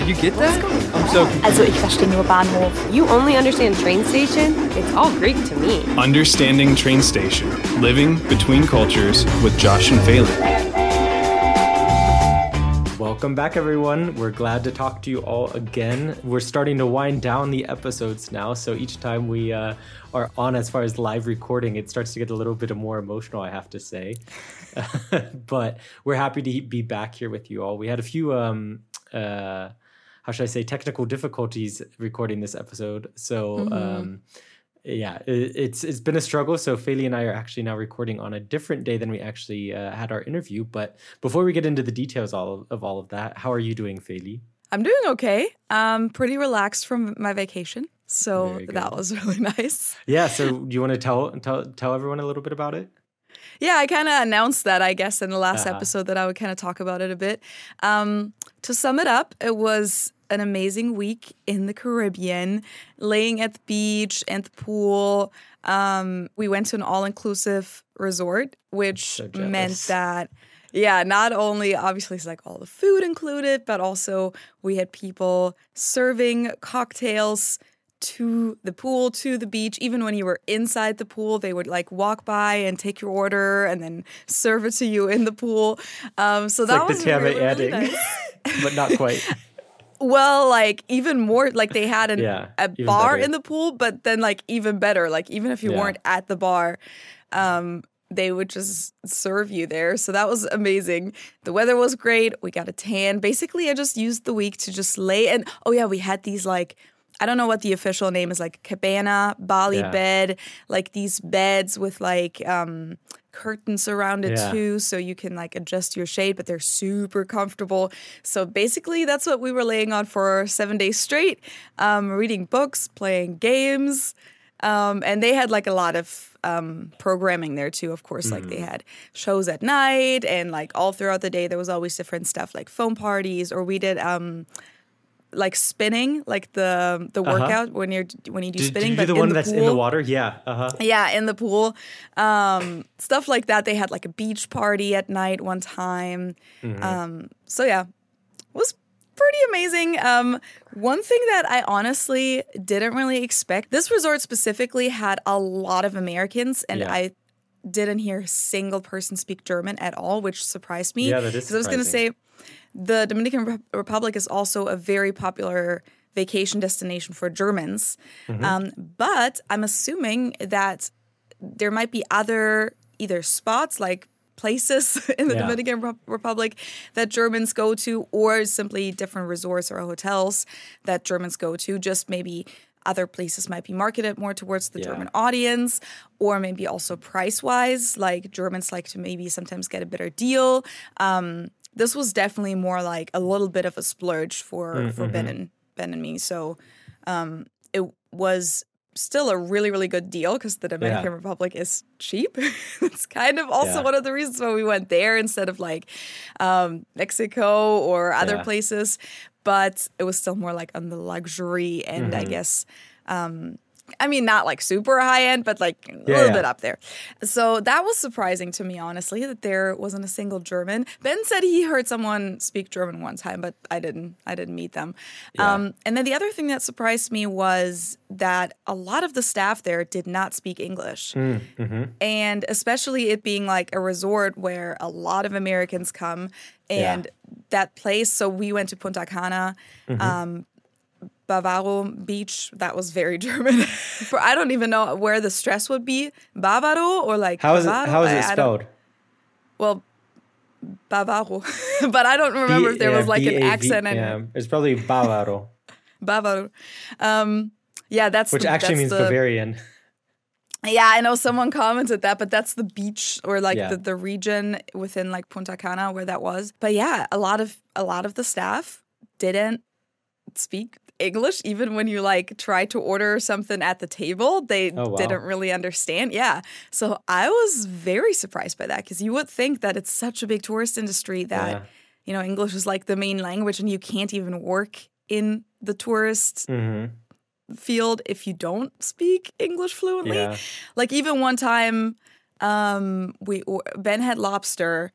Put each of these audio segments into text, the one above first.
Did you get that? I'm so confused. Also, ich verstehe nur Bahnhof. You only understand train station? It's all Greek to me. Understanding Train Station. Living Between Cultures with Josh and Phelan. Welcome back, everyone. We're glad to talk to you all again. We're starting to wind down the episodes now, so each time we are on as far as live recording, it starts to get a little bit more emotional, I have to say. But we're happy to be back here with you all. We had a few, how should I say, technical difficulties recording this episode. So, yeah, it's been a struggle. So Phelan and I are actually now recording on a different day than we actually had our interview. But before we get into the details of all of that, how are you doing, Phelan? I'm doing okay. Pretty relaxed from my vacation. So that was really nice. Yeah. So do you want to tell everyone a little bit about it? Yeah, I kind of announced that, I guess, in the last episode that I would kind of talk about it a bit. To sum it up, it was an amazing week in the Caribbean, laying at the beach and the pool. We went to an all-inclusive resort, which meant that, yeah, not only obviously it's like all the food included, but also we had people serving cocktails to the pool, to the beach. Even when you were inside the pool, they would like walk by and take your order and then serve it to you in the pool. So it's that like was the really nice. But not quite. Well, like even more, like they had a bar better in the pool, but then like even better, like even if you weren't at the bar, they would just serve you there. So that was amazing. The weather was great. We got a tan. Basically, I just used the week to just lay. And we had these like, I don't know what the official name is, like cabana, Bali bed, like these beds with like curtains around it too, so you can like adjust your shade, but they're super comfortable. So basically that's what we were laying on for 7 days straight, reading books, playing games, and they had like a lot of programming there too, of course. Like they had shows at night, and like all throughout the day there was always different stuff, like foam parties, or we did like spinning, like the workout when you do spinning. Did you but do the one in the that's pool. in the water? Yeah. Yeah, in the pool. Stuff like that. They had like a beach party at night one time. So yeah, it was pretty amazing. One thing that I honestly didn't really expect, this resort specifically had a lot of Americans, and I didn't hear a single person speak German at all, which surprised me. Yeah, that is surprising. I was going to say, the Dominican Republic is also a very popular vacation destination for Germans. But I'm assuming that there might be other either spots, like places in the Dominican Republic that Germans go to, or simply different resorts or hotels that Germans go to. Just maybe other places might be marketed more towards the German audience, or maybe also price-wise, like Germans like to maybe sometimes get a better deal. This was definitely more like a little bit of a splurge for Ben and me. So it was still a really, really good deal because the Dominican Republic is cheap. It's kind of also one of the reasons why we went there instead of like Mexico or other places. But it was still more like on the luxury and I guess I mean, not like super high end, but like a little bit up there. So that was surprising to me, honestly, that there wasn't a single German. Ben said he heard someone speak German one time, but I didn't meet them. And then the other thing that surprised me was that a lot of the staff there did not speak English. And especially it being like a resort where a lot of Americans come, and that place. So we went to Punta Cana, Bavaro Beach. That was very German. I don't even know where the stress would be. Bavaro or like how is Bavaro? it spelled? Well, Bavaro. But I don't remember if there was like an accent. It's probably Bavaro. Bavaro. That's which actually means Bavarian. Yeah, I know someone commented that, but that's the beach or like the region within like Punta Cana where that was. But yeah, a lot of the staff didn't speak English. Even when you like try to order something at the table, they didn't really understand. Yeah, so I was very surprised by that because you would think that it's such a big tourist industry that you know English is like the main language, and you can't even work in the tourist field if you don't speak English fluently. Like even one time Ben had lobster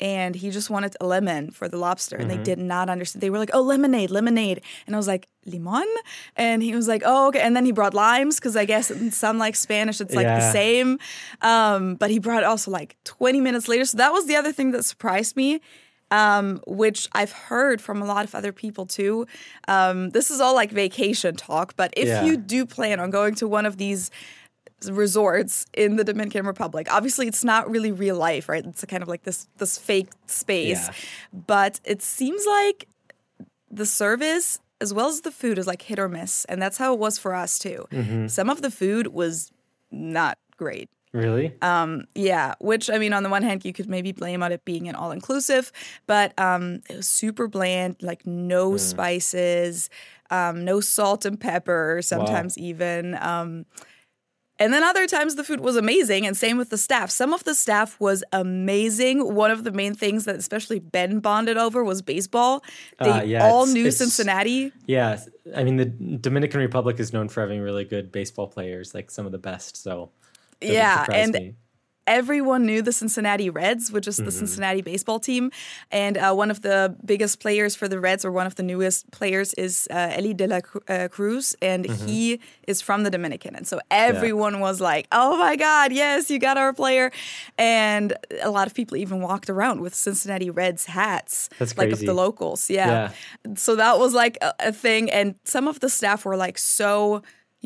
and he just wanted a lemon for the lobster, and they did not understand. They were like, "Oh, lemonade," and I was like, "Limon?" And he was like, "Oh, okay." And then he brought limes because I guess in some like Spanish it's like the same, but he brought it also like 20 minutes later. So that was the other thing that surprised me. Which I've heard from a lot of other people too. This is all like vacation talk, but if you do plan on going to one of these resorts in the Dominican Republic, obviously it's not really real life, right? It's kind of like this fake space, but it seems like the service as well as the food is like hit or miss, and that's how it was for us too. Some of the food was not great. Really? Yeah, which, I mean, on the one hand, you could maybe blame on it being an all-inclusive, but it was super bland, like no spices, no salt and pepper, sometimes even. And then other times the food was amazing, and same with the staff. Some of the staff was amazing. One of the main things that especially Ben bonded over was baseball. They all knew Cincinnati. Yeah, I mean, the Dominican Republic is known for having really good baseball players, like some of the best, so... and everyone knew the Cincinnati Reds, which is the Cincinnati baseball team. And one of the biggest players for the Reds, or one of the newest players, is Eli de la Cruz, and he is from the Dominican. And so everyone was like, "Oh my God, yes, you got our player!" And a lot of people even walked around with Cincinnati Reds hats, That's like crazy. of the locals. Yeah. So that was like a thing. And some of the staff were like so,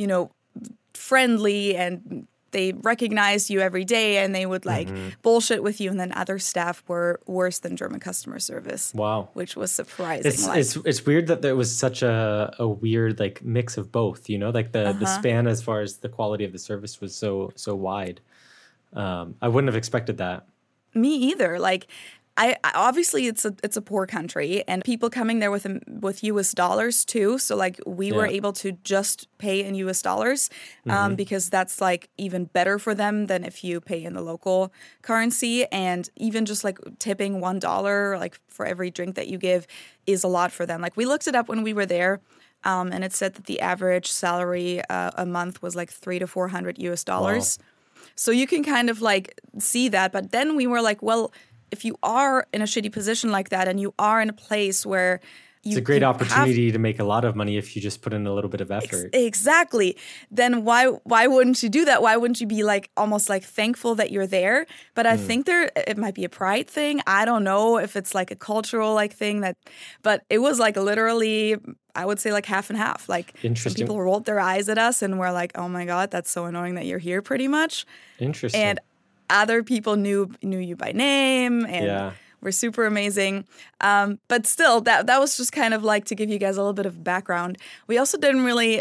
friendly, and they recognized you every day, and they would like bullshit with you. And then other staff were worse than German customer service. Wow, which was surprising. It's weird that there was such a weird like mix of both. Like the span as far as the quality of the service was so wide. I wouldn't have expected that. Me either. Like, I obviously it's a poor country, and people coming there with US dollars too. So like we were able to just pay in US dollars because that's like even better for them than if you pay in the local currency. And even just like tipping $1 like for every drink that you give is a lot for them. Like we looked it up when we were there. And it said that the average salary a month was like $300 to $400 US dollars. Wow. So you can kind of like see that. But then we were like, well, if you are in a shitty position like that, and you are in a place where it's a great opportunity to make a lot of money if you just put in a little bit of effort. Exactly. Then why wouldn't you do that? Why wouldn't you be like almost like thankful that you're there? But I think it might be a pride thing. I don't know if it's like a cultural like thing but it was like literally, I would say like half and half. Like some people rolled their eyes at us and were like, "Oh my God, that's so annoying that you're here," pretty much. Interesting. And other people knew you by name and were super amazing. But still, that was just kind of like to give you guys a little bit of background. We also we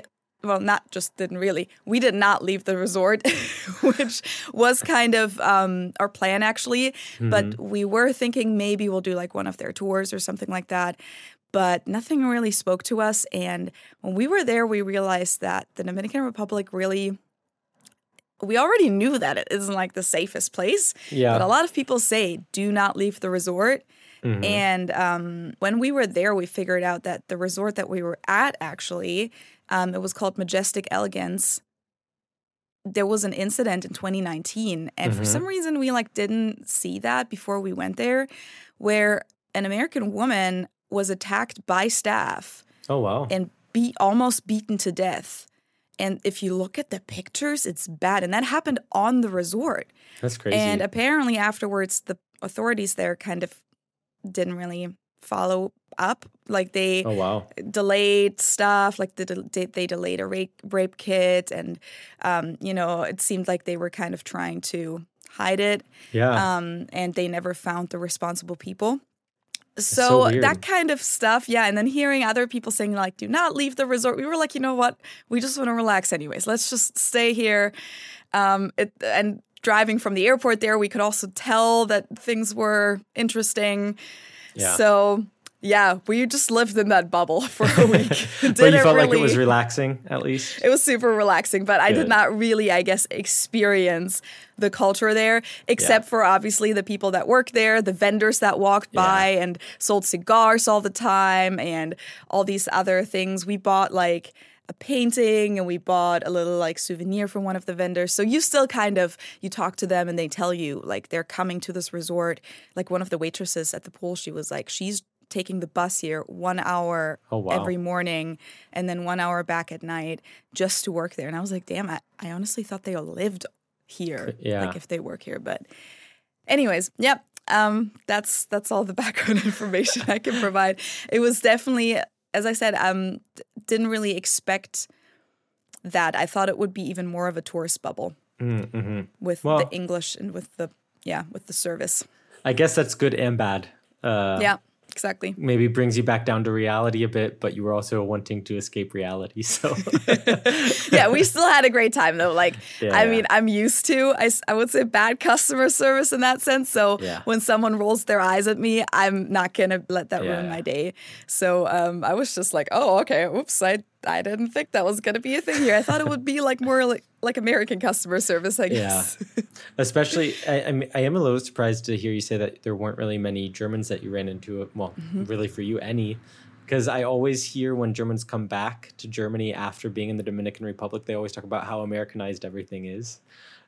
did not leave the resort, which was kind of our plan actually. But we were thinking maybe we'll do like one of their tours or something like that. But nothing really spoke to us. And when we were there, we realized that the Dominican Republic really... We already knew that it isn't like the safest place, but a lot of people say do not leave the resort. And when we were there, we figured out that the resort that we were at actually, it was called Majestic Elegance. There was an incident in 2019, and for some reason we like didn't see that before we went there, where an American woman was attacked by staff. Oh wow! And almost beaten to death. And if you look at the pictures, it's bad. And that happened on the resort. That's crazy. And apparently afterwards, the authorities there kind of didn't really follow up. Like they delayed stuff. Like they delayed a rape kit. And, it seemed like they were kind of trying to hide it. Yeah. And they never found the responsible people. So that kind of stuff, and then hearing other people saying, like, do not leave the resort. We were like, you know what? We just want to relax anyways. Let's just stay here. And driving from the airport there, we could also tell that things were interesting. Yeah. So, we just lived in that bubble for a week. But you felt like it was relaxing, at least? It was super relaxing, but I did not really, I guess, experience the culture there, except for obviously the people that work there, the vendors that walked by and sold cigars all the time, and all these other things. We bought like a painting, and we bought a little like souvenir from one of the vendors. So you still kind of, you talk to them and they tell you like they're coming to this resort. Like one of the waitresses at the pool, she was like, she's taking the bus here 1 hour every morning and then 1 hour back at night just to work there. And I was like, damn, I honestly thought they all lived here, like if they work here. But anyways, yep. That's all the background information I can provide. It was definitely, as I said, didn't really expect that. I thought it would be even more of a tourist bubble with the English and with the service. I guess that's good and bad. Yeah. Exactly. Maybe brings you back down to reality a bit, but you were also wanting to escape reality. So yeah, we still had a great time though. Like, I mean, I'm used to, I would say bad customer service in that sense. So when someone rolls their eyes at me, I'm not going to let that ruin my day. So I was just like, oh, okay, oops, I didn't think that was going to be a thing here. I thought it would be like more like American customer service, I guess. Yeah. Especially, I am a little surprised to hear you say that there weren't really many Germans that you ran into. Well, really for you, any. Because I always hear when Germans come back to Germany after being in the Dominican Republic, they always talk about how Americanized everything is.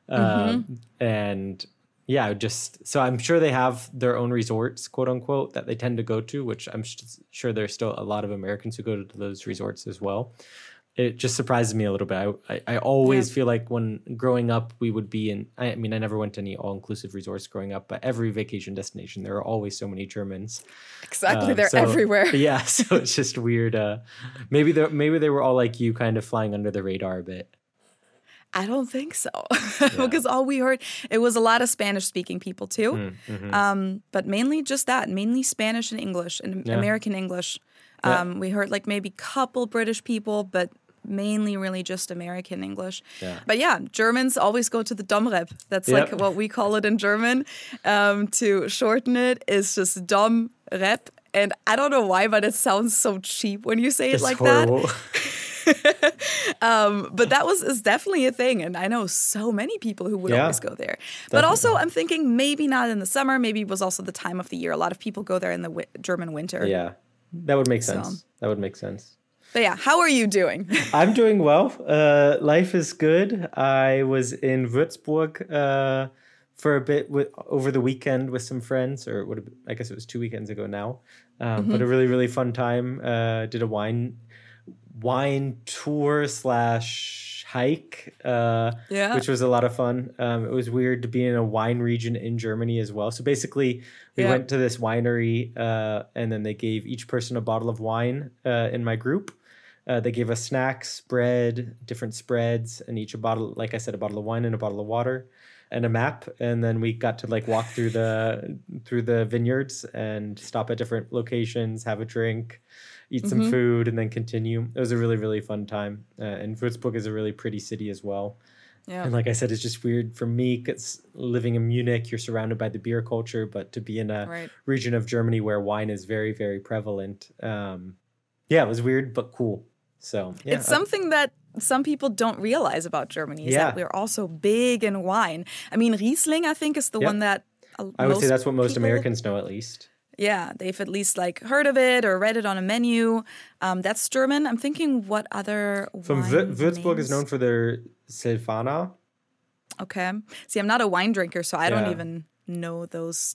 And yeah, so I'm sure they have their own resorts, quote unquote, that they tend to go to, which I'm sure there's still a lot of Americans who go to those resorts as well. It just surprises me a little bit. I always feel like when growing up, we would be in, I mean, I never went to any all-inclusive resorts growing up, but every vacation destination, there are always so many Germans. Exactly. They're everywhere. Yeah. So it's just weird. Maybe they were all like you, kind of flying under the radar a bit. I don't think so, because all we heard, it was a lot of Spanish-speaking people too, but mainly just that, mainly Spanish and English and American English. We heard like maybe a couple British people, but mainly really just American English. Yeah. But yeah, Germans always go to the Domrep. That's like what we call it in German. To shorten it is just Domrep. And I don't know why, but it sounds so cheap when you say it like horrible. That. But that is definitely a thing, and I know so many people who would always go there. Definitely. But also, I'm thinking maybe not in the summer. Maybe it was also the time of the year. A lot of people go there in the German winter. Yeah, that would make sense. That would make sense. But yeah, how are you doing? I'm doing well. Life is good. I was in Würzburg for a bit over the weekend with some friends, or I guess it was 2 weekends ago now. But a really, really fun time. Did a wine tour / hike, which was a lot of fun. It was weird to be in a wine region in Germany as well. So basically, we went to this winery, and then they gave each person a bottle of wine in my group. They gave us snacks, bread, different spreads, and each a bottle, like I said, a bottle of wine and a bottle of water, and a map. And then we got to like walk through the vineyards and stop at different locations, have a drink, eat some food, and then continue. It was a really, really fun time. And Würzburg is a really pretty city as well. Yeah. And like I said, it's just weird for me because living in Munich, you're surrounded by the beer culture, but to be in a region of Germany where wine is very, very prevalent. It was weird, but cool. So it's something that some people don't realize about Germany is that we're also big in wine. I mean, Riesling, I think, is the one that I would say that's what most Americans know, at least. Yeah, they've at least like heard of it or read it on a menu. That's German. I'm thinking what other From Würzburg is known for their Silvaner. Okay. See, I'm not a wine drinker, so I don't even know those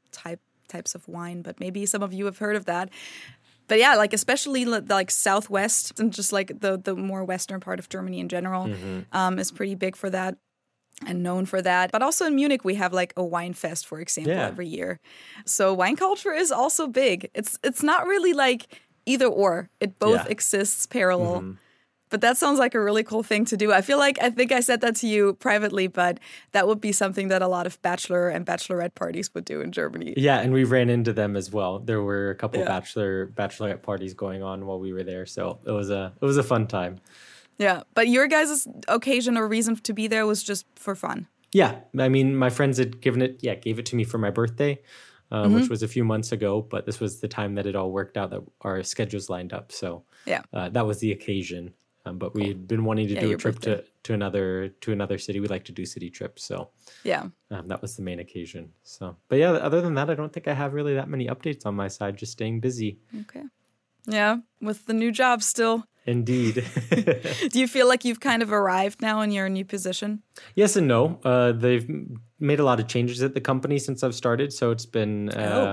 types of wine, but maybe some of you have heard of that. But yeah, like especially like Southwest and just like the more western part of Germany in general is pretty big for that and known for that. But also in Munich, we have like a wine fest, for example, every year. So wine culture is also big. It's not really like either or. It both exists parallel. But that sounds like a really cool thing to do. I think I said that to you privately, but that would be something that a lot of bachelor and bachelorette parties would do in Germany. Yeah, and we ran into them as well. There were a couple bachelorette parties going on while we were there, so it was a fun time. Yeah, but your guys' occasion or reason to be there was just for fun. Yeah, I mean, my friends had gave it to me for my birthday, which was a few months ago, but this was the time that it all worked out, that our schedules lined up. So that was the occasion. But we had been wanting to do a trip to another city. We like to do city trips, so that was the main occasion. So, but yeah, other than that, I don't think I have really that many updates on my side. Just staying busy. Okay. Yeah, with the new job still. Indeed. Do you feel like you've kind of arrived now in your new position? Yes and no. They've made a lot of changes at the company since I've started, so it's been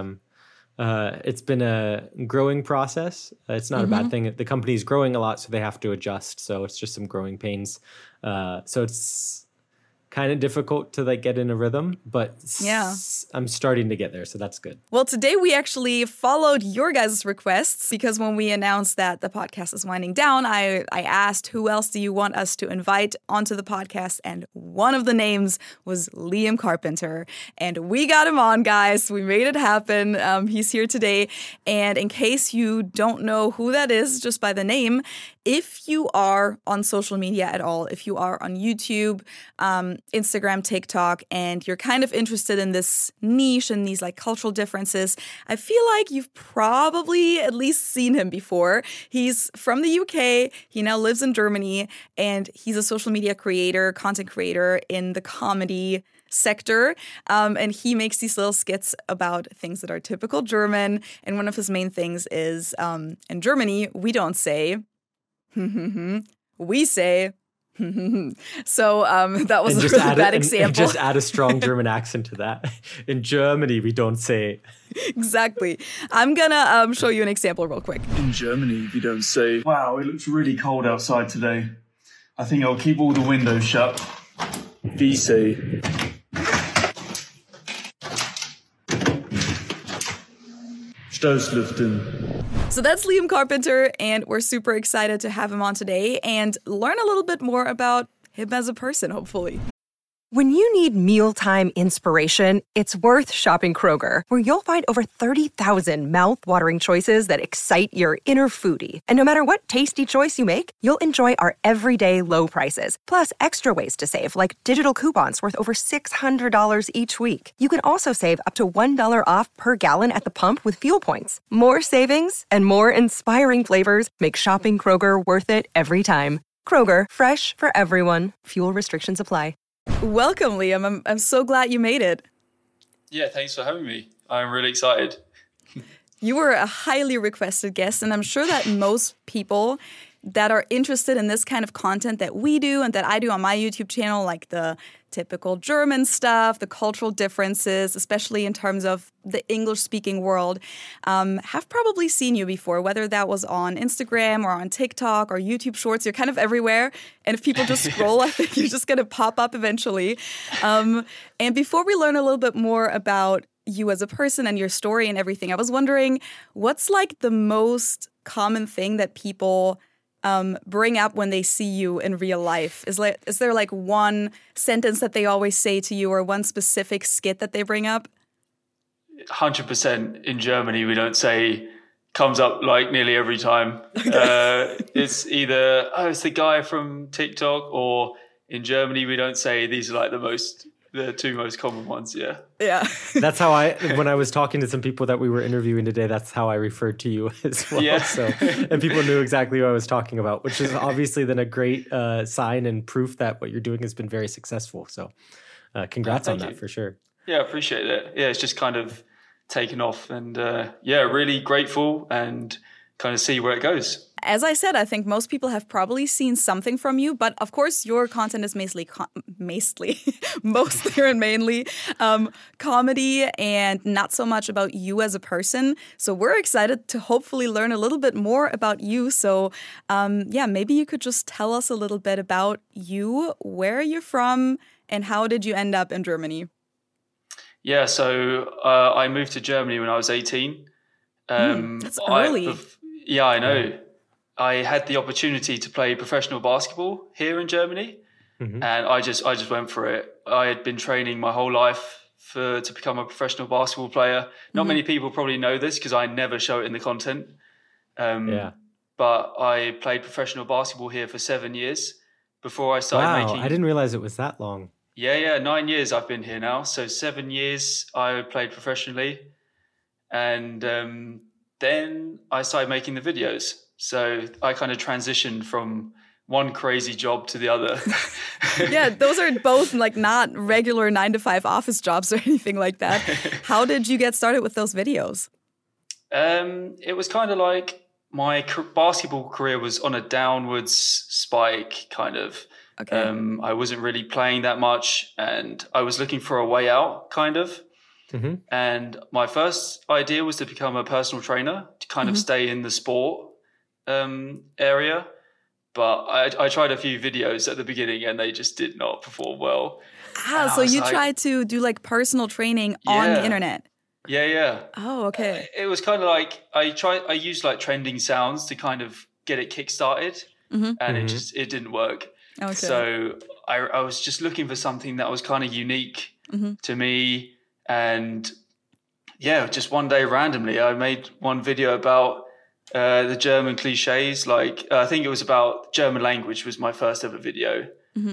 a growing process. It's not a bad thing. The company's growing a lot, so they have to adjust. So it's just some growing pains. So it's kind of difficult to like get in a rhythm, but I'm starting to get there, so that's good. Well, today we actually followed your guys' requests because when we announced that the podcast is winding down, I asked who else do you want us to invite onto the podcast, and one of the names was Liam Carpenter, and we got him on, guys. We made it happen. He's here today, and in case you don't know who that is just by the name, if you are on social media at all, if you are on YouTube, Instagram, TikTok, and you're kind of interested in this niche and these like cultural differences, I feel like you've probably at least seen him before. He's from the UK. He now lives in Germany, and he's a social media creator, content creator in the comedy sector. And he makes these little skits about things that are typical German. And one of his main things is in Germany, we don't say we say so that was a really bad example. And just add a strong German accent to that. In Germany, we don't say. Exactly. I'm gonna show you an example real quick. In Germany, we don't say, wow, it looks really cold outside today. I think I'll keep all the windows shut. We say, Stoßlüften. So that's Liam Carpenter, and we're super excited to have him on today and learn a little bit more about him as a person, hopefully. When you need mealtime inspiration, it's worth shopping Kroger, where you'll find over 30,000 mouth-watering choices that excite your inner foodie. And no matter what tasty choice you make, you'll enjoy our everyday low prices, plus extra ways to save, like digital coupons worth over $600 each week. You can also save up to $1 off per gallon at the pump with fuel points. More savings and more inspiring flavors make shopping Kroger worth it every time. Kroger, fresh for everyone. Fuel restrictions apply. Welcome, Liam. I'm so glad you made it. Yeah, thanks for having me. I'm really excited. You were a highly requested guest, and I'm sure that most people that are interested in this kind of content that we do and that I do on my YouTube channel, like the typical German stuff, the cultural differences, especially in terms of the English-speaking world, have probably seen you before, whether that was on Instagram or on TikTok or YouTube Shorts. You're kind of everywhere. And if people just scroll, I think you're just going to pop up eventually. And before we learn a little bit more about you as a person and your story and everything, I was wondering, what's like the most common thing that people bring up when they see you in real life? Is there like one sentence that they always say to you or one specific skit that they bring up? 100% in Germany, we don't say, comes up like nearly every time. It's either, oh, it's the guy from TikTok, or in Germany, we don't say. These are like the two most common ones, yeah. Yeah. That's how when I was talking to some people that we were interviewing today, that's how I referred to you as well. Yeah. So, and people knew exactly what I was talking about, which is obviously then a great sign and proof that what you're doing has been very successful. So congrats on that for sure. Yeah, I appreciate it. Yeah, it's just kind of taken off, and really grateful and kind of see where it goes. As I said, I think most people have probably seen something from you, but of course your content is mostly comedy and not so much about you as a person. So we're excited to hopefully learn a little bit more about you. So maybe you could just tell us a little bit about you, where you're from, and how did you end up in Germany? Yeah, so I moved to Germany when I was 18. That's early. Yeah, I know. I had the opportunity to play professional basketball here in Germany, and I just went for it. I had been training my whole life to become a professional basketball player. Not many people probably know this because I never show it in the content. But I played professional basketball here for 7 years before I started making... I didn't realize it was that long. Yeah, 9 years I've been here now. So 7 years I played professionally. And then I started making the videos. So I kind of transitioned from one crazy job to the other. Yeah, those are both like not regular 9-to-5 office jobs or anything like that. How did you get started with those videos? It was kind of like my basketball career was on a downwards spike, kind of. Okay. I wasn't really playing that much, and I was looking for a way out, kind of. Mm-hmm. And my first idea was to become a personal trainer, to kind of stay in the sport area. But I tried a few videos at the beginning, and they just did not perform well. So you tried to do like personal training on the internet? Yeah. Oh, okay. It was kind of like I used like trending sounds to kind of get it kick-started, and it didn't work. Okay. So I was just looking for something that was kind of unique to me. And yeah, just one day randomly, I made one video about the German cliches. Like I think it was about German language was my first ever video.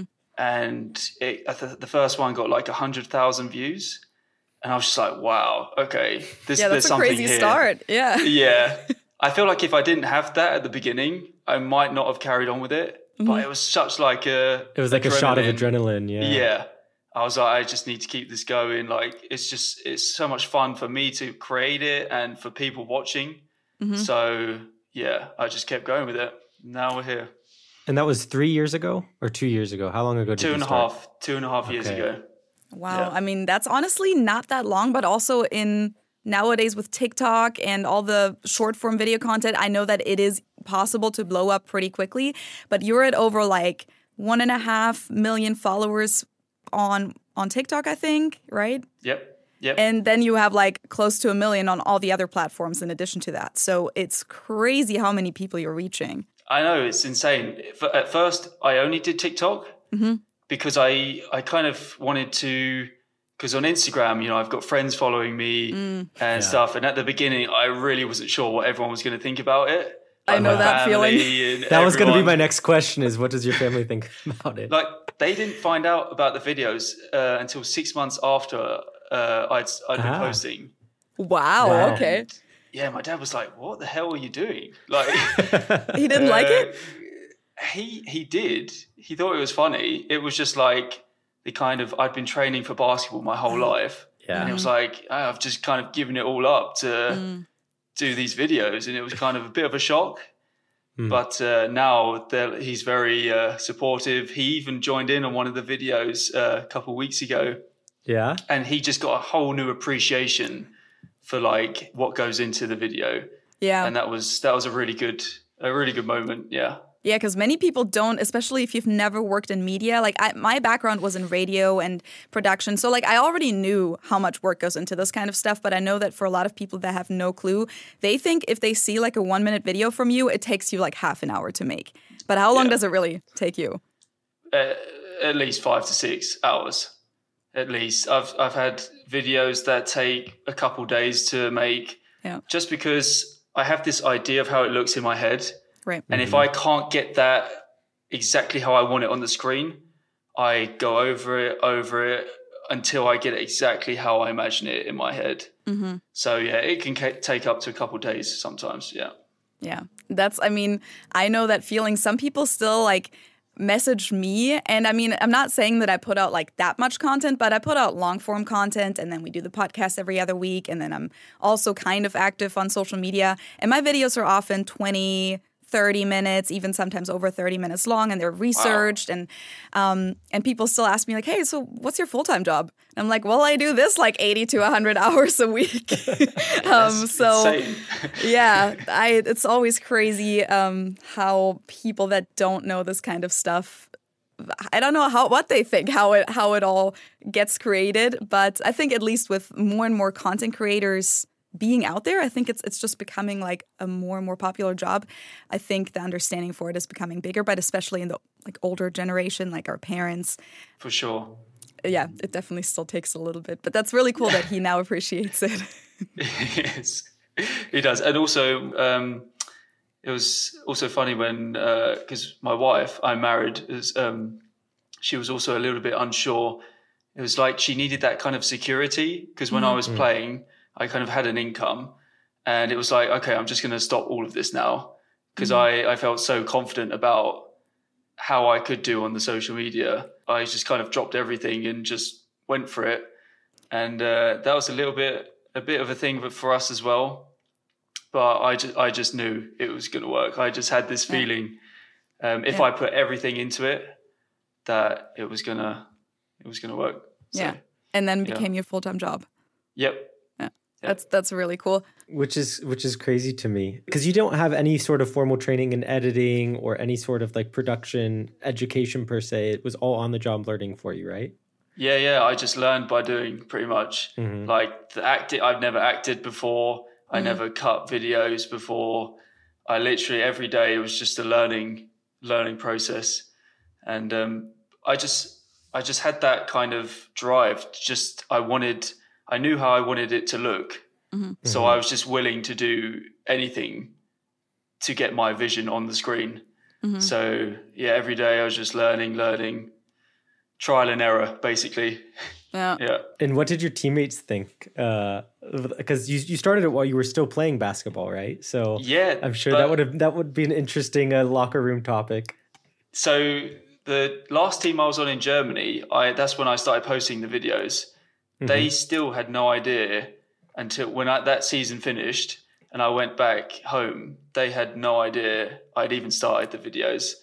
And the first one got like 100,000 views. And I was just like, wow, okay. That's a crazy here. start. Yeah. Yeah. I feel like if I didn't have that at the beginning, I might not have carried on with it. But it was such like a... It was like a shot of adrenaline, yeah. Yeah. I was like, I just need to keep this going. Like, it's so much fun for me to create it and for people watching. So, yeah, I just kept going with it. Now we're here. And that was 3 years ago or 2 years ago? How long ago did you start? 2.5 years ago. Wow. Yeah. I mean, that's honestly not that long, but also in nowadays with TikTok and all the short form video content, I know that it is possible to blow up pretty quickly. But you're at over like 1.5 million followers on TikTok, I think, right? Yep. And then you have like close to 1 million on all the other platforms in addition to that. So it's crazy how many people you're reaching. I know, it's insane. At first, I only did TikTok because I kind of wanted to, because on Instagram, I've got friends following me and stuff. And at the beginning, I really wasn't sure what everyone was going to think about it. Like I know that feeling. That was going to be my next question is, what does your family think about it? Like, they didn't find out about the videos until 6 months after I'd been posting. Wow, okay. Yeah, my dad was like, what the hell are you doing? Like, he didn't like it? He did. He thought it was funny. It was just like I'd been training for basketball my whole life. Yeah. And it was like, I've just kind of given it all up to do these videos. And it was kind of a bit of a shock. But now he's very supportive. He even joined in on one of the videos a couple of weeks ago. Yeah. And he just got a whole new appreciation for like what goes into the video. Yeah. And that was a really good moment. Yeah. Yeah, because many people don't, especially if you've never worked in media. Like my background was in radio and production. So like I already knew how much work goes into this kind of stuff. But I know that for a lot of people that have no clue, they think if they see like a 1 minute video from you, it takes you like half an hour to make. But how long does it really take you? At least 5 to 6 hours. At least. I've had videos that take a couple days to make just because I have this idea of how it looks in my head. Right. And if I can't get that exactly how I want it on the screen, I go over it until I get it exactly how I imagine it in my head. So yeah, it can take up to a couple of days sometimes. Yeah. Yeah. I know that feeling. Some people still like message me, and I mean, I'm not saying that I put out like that much content, but I put out long form content, and then we do the podcast every other week, and then I'm also kind of active on social media, and my videos are often 20-30 minutes, even sometimes over 30 minutes long, and they're researched. Wow. And people still ask me like, hey, so what's your full-time job? And I'm like, well, I do this like 80 to 100 hours a week. So yeah, it's always crazy how people that don't know this kind of stuff, I don't know what they think, how it all gets created. But I think at least with more and more content creators being out there, I think it's just becoming like a more and more popular job. I think the understanding for it is becoming bigger, but especially in the like older generation, like our parents. For sure. Yeah, it definitely still takes a little bit, but that's really cool that he now appreciates it. Yes, he does. And also, it was also funny when, because my wife, I'm married, she was also a little bit unsure. It was like she needed that kind of security, because when I was playing, I kind of had an income, and it was like, okay, I'm just going to stop all of this now, because I felt so confident about how I could do on the social media. I just kind of dropped everything and just went for it. And that was a bit of a thing for us as well. but I just knew it was going to work. I just had this feeling, if I put everything into it, that it was gonna work. So, and then became your full-time job. Yep. That's really cool. Which is crazy to me, because you don't have any sort of formal training in editing or any sort of like production education per se. It was all on the job learning for you, right? Yeah. I just learned by doing, pretty much. Like the acting, I've never acted before. I never cut videos before. I literally every day it was just a learning process, and I just had that kind of drive. I knew how I wanted it to look. So I was just willing to do anything to get my vision on the screen. So every day I was just learning, trial and error, basically. Yeah. And what did your teammates think? Because you started it while you were still playing basketball, right? So I'm sure that would be an interesting locker room topic. So the last team I was on in Germany, that's when I started posting the videos. They still had no idea until when that season finished and I went back home. They had no idea I'd even started the videos.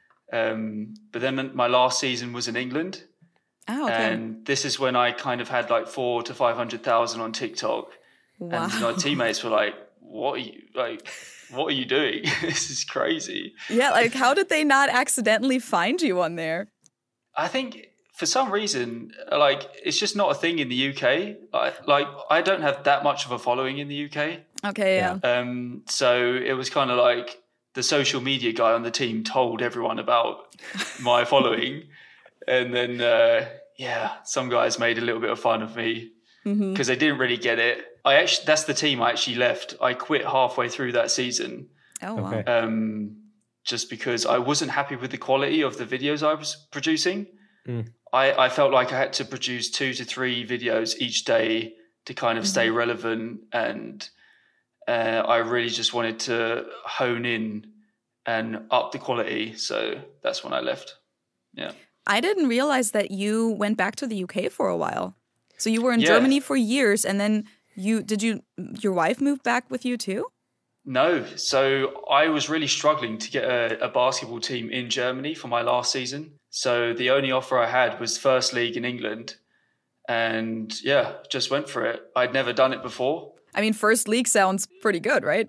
But then my last season was in England. Oh, okay. And this is when I kind of had like 400,000 to 500,000 on TikTok. Wow. And my teammates were like, what are you doing? This is crazy. Yeah, like how did they not accidentally find you on there? I think for some reason, like it's just not a thing in the UK. I don't have that much of a following in the UK. Okay, yeah. So it was kind of like the social media guy on the team told everyone about my following, and then some guys made a little bit of fun of me because they didn't really get it. That's the team I actually left. I quit halfway through that season. Oh wow. Okay. Just because I wasn't happy with the quality of the videos I was producing. I felt like I had to produce 2 to 3 videos each day to kind of stay relevant, and I really just wanted to hone in and up the quality. So that's when I left. Yeah. I didn't realize that you went back to the UK for a while. So you were in Germany for years, and then your wife moved back with you too? No. So I was really struggling to get a basketball team in Germany for my last season. So the only offer I had was First League in England, and just went for it. I'd never done it before. I mean, First League sounds pretty good, right?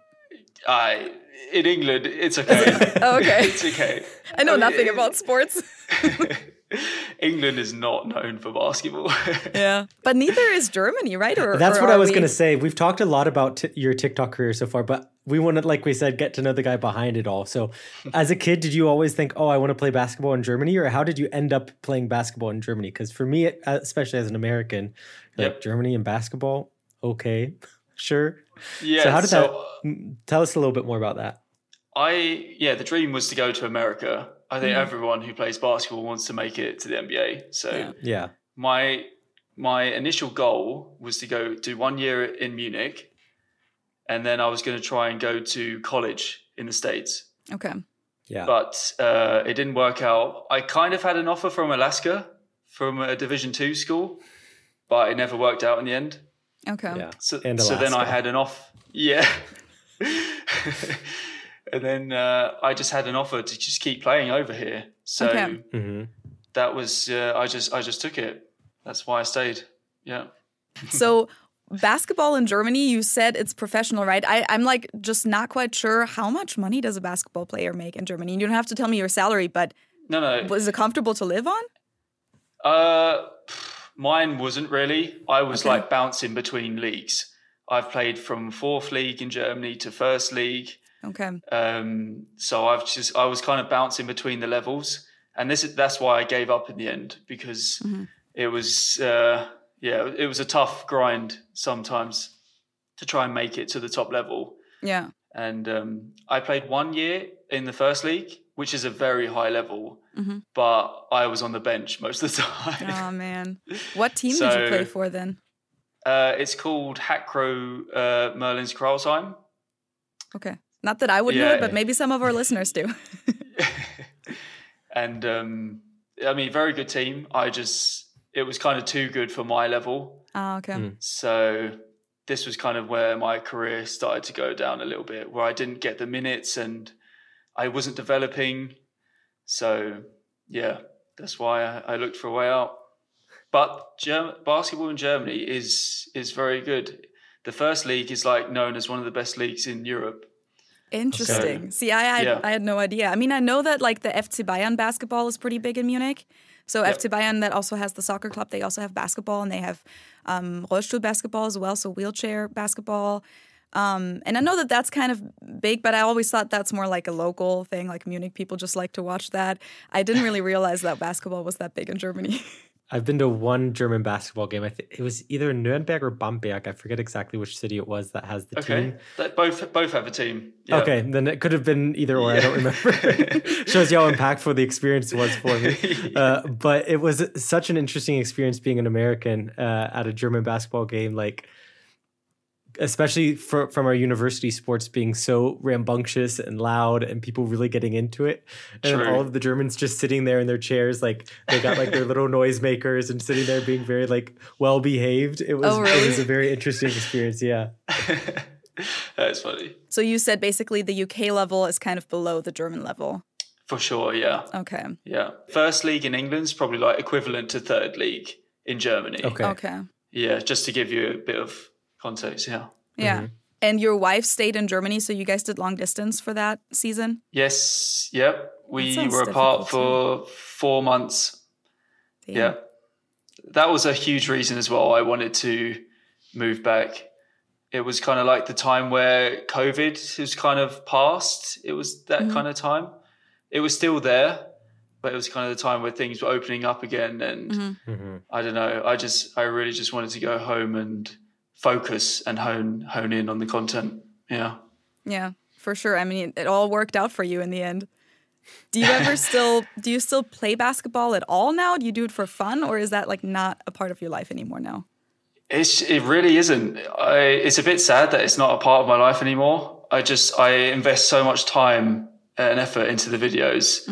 In England, it's okay. Oh, okay. It's okay. I know nothing about sports. England is not known for basketball. Yeah. But neither is Germany, right? That's what I was going to say. We've talked a lot about your TikTok career so far, but we want to, like we said, get to know the guy behind it all. So as a kid, did you always think, I want to play basketball in Germany? Or how did you end up playing basketball in Germany? Because for me, especially as an American, like Germany and basketball, okay, sure. Yeah. So how did that, tell us a little bit more about that. The dream was to go to America. I think everyone who plays basketball wants to make it to the NBA. So my initial goal was to go do 1 year in Munich, and then I was going to try and go to college in the States. Okay. Yeah. But it didn't work out. I kind of had an offer from Alaska, from a Division II school, but it never worked out in the end. Okay. Yeah. So then I had an offer. Yeah. And then I just had an offer to just keep playing over here. So that was I just took it. That's why I stayed. Yeah. So basketball in Germany, you said it's professional, right? I'm like just not quite sure how much money does a basketball player make in Germany. You don't have to tell me your salary, but no. Was it comfortable to live on? Mine wasn't really. I was like bouncing between leagues. I've played from 4th league in Germany to 1st league. Okay. So I was kind of bouncing between the levels, and that's why I gave up in the end, because it was it was a tough grind sometimes to try and make it to the top level. Yeah. And I played 1 year in the 1st league, which is a very high level, but I was on the bench most of the time. Oh man, what team did you play for then? It's called Hackrow Merlins Kralsheim. Okay. Not that I would know it, but maybe some of our listeners do. And I mean, very good team. It was kind of too good for my level. Oh, okay. So this was kind of where my career started to go down a little bit, where I didn't get the minutes and I wasn't developing. So yeah, that's why I looked for a way out. But basketball in Germany is very good. The first league is like known as one of the best leagues in Europe. Interesting. See, I had no idea. I mean, I know that like the FC Bayern basketball is pretty big in Munich. So FC Bayern, that also has the soccer club. They also have basketball, and they have Rollstuhl basketball as well, so wheelchair basketball. And I know that that's kind of big, but I always thought that's more like a local thing. Like Munich people just like to watch that. I didn't really realize that basketball was that big in Germany. I've been to one German basketball game. I think it was either Nuremberg or Bamberg. I forget exactly which city it was that has the team. Okay, both have a team. Yeah. Okay, then it could have been either or. I don't remember. Shows you how impactful the experience was for me. But it was such an interesting experience being an American at a German basketball game. Like, especially from our university sports being so rambunctious and loud and people really getting into it. And all of the Germans just sitting there in their chairs, like they got like their little noisemakers and sitting there being very like well behaved. It was It was a very interesting experience. Yeah. That's funny. So you said basically the UK level is kind of below the German level. For sure, yeah. Okay. Yeah. First league in England's probably like equivalent to third league in Germany. Okay. Yeah, just to give you a bit of context, yeah. Yeah. Mm-hmm. And your wife stayed in Germany, so you guys did long distance for that season? Yes. Yep. We were apart for 4 months. Damn. Yeah. That was a huge reason as well. I wanted to move back. It was kind of like the time where COVID was kind of past. It was that kind of time. It was still there, but it was kind of the time where things were opening up again. And I don't know. I really just wanted to go home and focus and hone in on the content. Yeah, for sure. I mean, it all worked out for you in the end. Do you still play basketball at all now? Do you do it for fun, or is that like not a part of your life anymore now? It really isn't. It's a bit sad that it's not a part of my life anymore. I invest so much time and effort into the videos,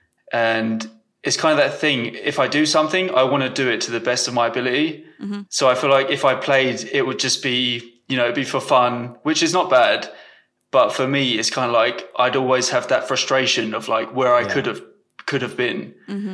and it's kind of that thing. If I do something, I want to do it to the best of my ability. So I feel like if I played, it would just be, it'd be for fun, which is not bad. But for me, it's kind of like I'd always have that frustration of like where I could have been.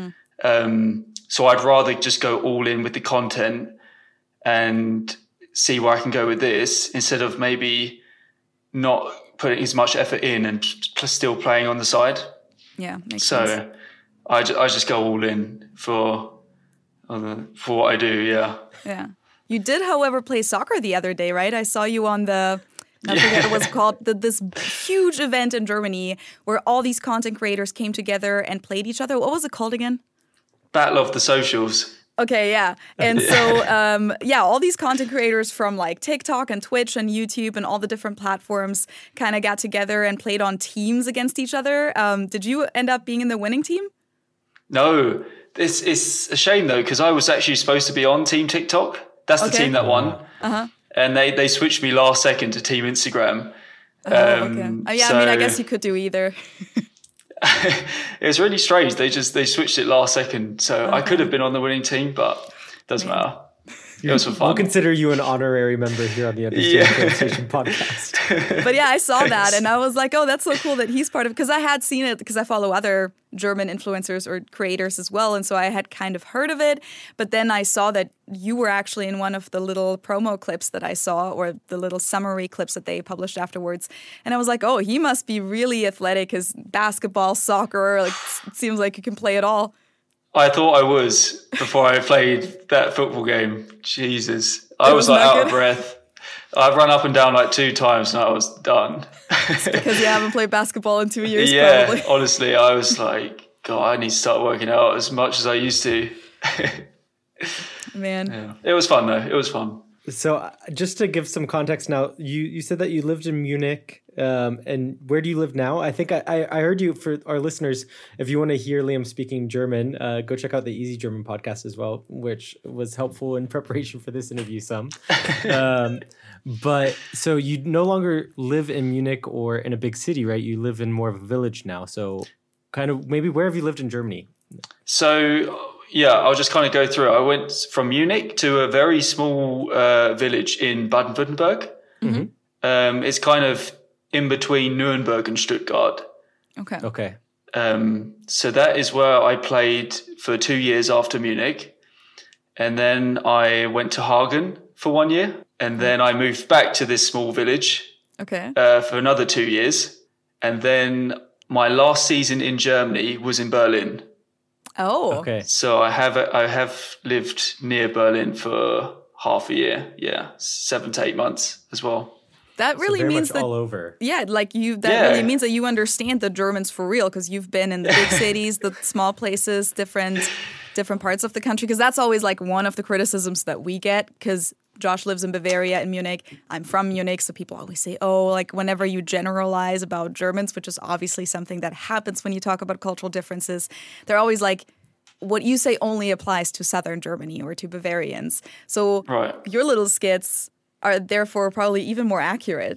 So I'd rather just go all in with the content and see where I can go with this, instead of maybe not putting as much effort in and still playing on the side. Yeah, makes sense. So I just go all in for what I do. Yeah. Yeah. You did, however, play soccer the other day, right? I saw you on I forget what it was called, this huge event in Germany where all these content creators came together and played each other. What was it called again? Battle of the Socials. Okay, yeah. And so, all these content creators from like TikTok and Twitch and YouTube and all the different platforms kind of got together and played on teams against each other. Did you end up being in the winning team? No. It's a shame, though, because I was actually supposed to be on Team TikTok. That's the team that won. And they switched me last second to Team Instagram. Okay. Yeah, so, I mean, I guess you could do either. It was really strange. They switched it last second. So I could have been on the winning team, but it doesn't matter. It was for fun. We'll consider you an honorary member here on the Understand Translation podcast. But yeah, I saw that and I was like, oh, that's so cool that he's part of it. Because I had seen it because I follow other German influencers or creators as well. And so I had kind of heard of it. But then I saw that you were actually in one of the little promo clips that I saw, or the little summary clips that they published afterwards. And I was like, oh, he must be really athletic, because basketball, soccer, like it seems like you can play it all. I thought I was before I played that football game. Jesus. I was like out of breath. I ran up and down like 2 times and I was done. It's because you haven't played basketball in 2 years, yeah, probably. Honestly, I was like, God, I need to start working out as much as I used to. Man. Yeah. It was fun though. It was fun. So just to give some context now, you said that you lived in Munich, and where do you live now? I think I heard you, for our listeners, if you want to hear Liam speaking German, go check out the Easy German podcast as well, which was helpful in preparation for this interview some. But so you no longer live in Munich or in a big city, right? You live in more of a village now. So kind of maybe where have you lived in Germany? So I'll just kind of go through. I went from Munich to a very small village in Baden-Württemberg. Mm-hmm. It's kind of in between Nuremberg and Stuttgart. Okay. So that is where I played for 2 years after Munich. And then I went to Hagen for 1 year. And then I moved back to this small village for another 2 years. And then my last season in Germany was in Berlin. Oh. Okay. So I have lived near Berlin for half a year. Yeah, 7 to 8 months as well. That really means that all over. Yeah, like really means that you understand the Germans for real, because you've been in the big cities, the small places, different parts of the country. Because that's always like one of the criticisms that we get. Because Josh lives in Bavaria, in Munich. I'm from Munich, so people always say, "Oh, like whenever you generalize about Germans," which is obviously something that happens when you talk about cultural differences. They're always like, what you say only applies to southern Germany or to Bavarians. So your little skits are therefore probably even more accurate.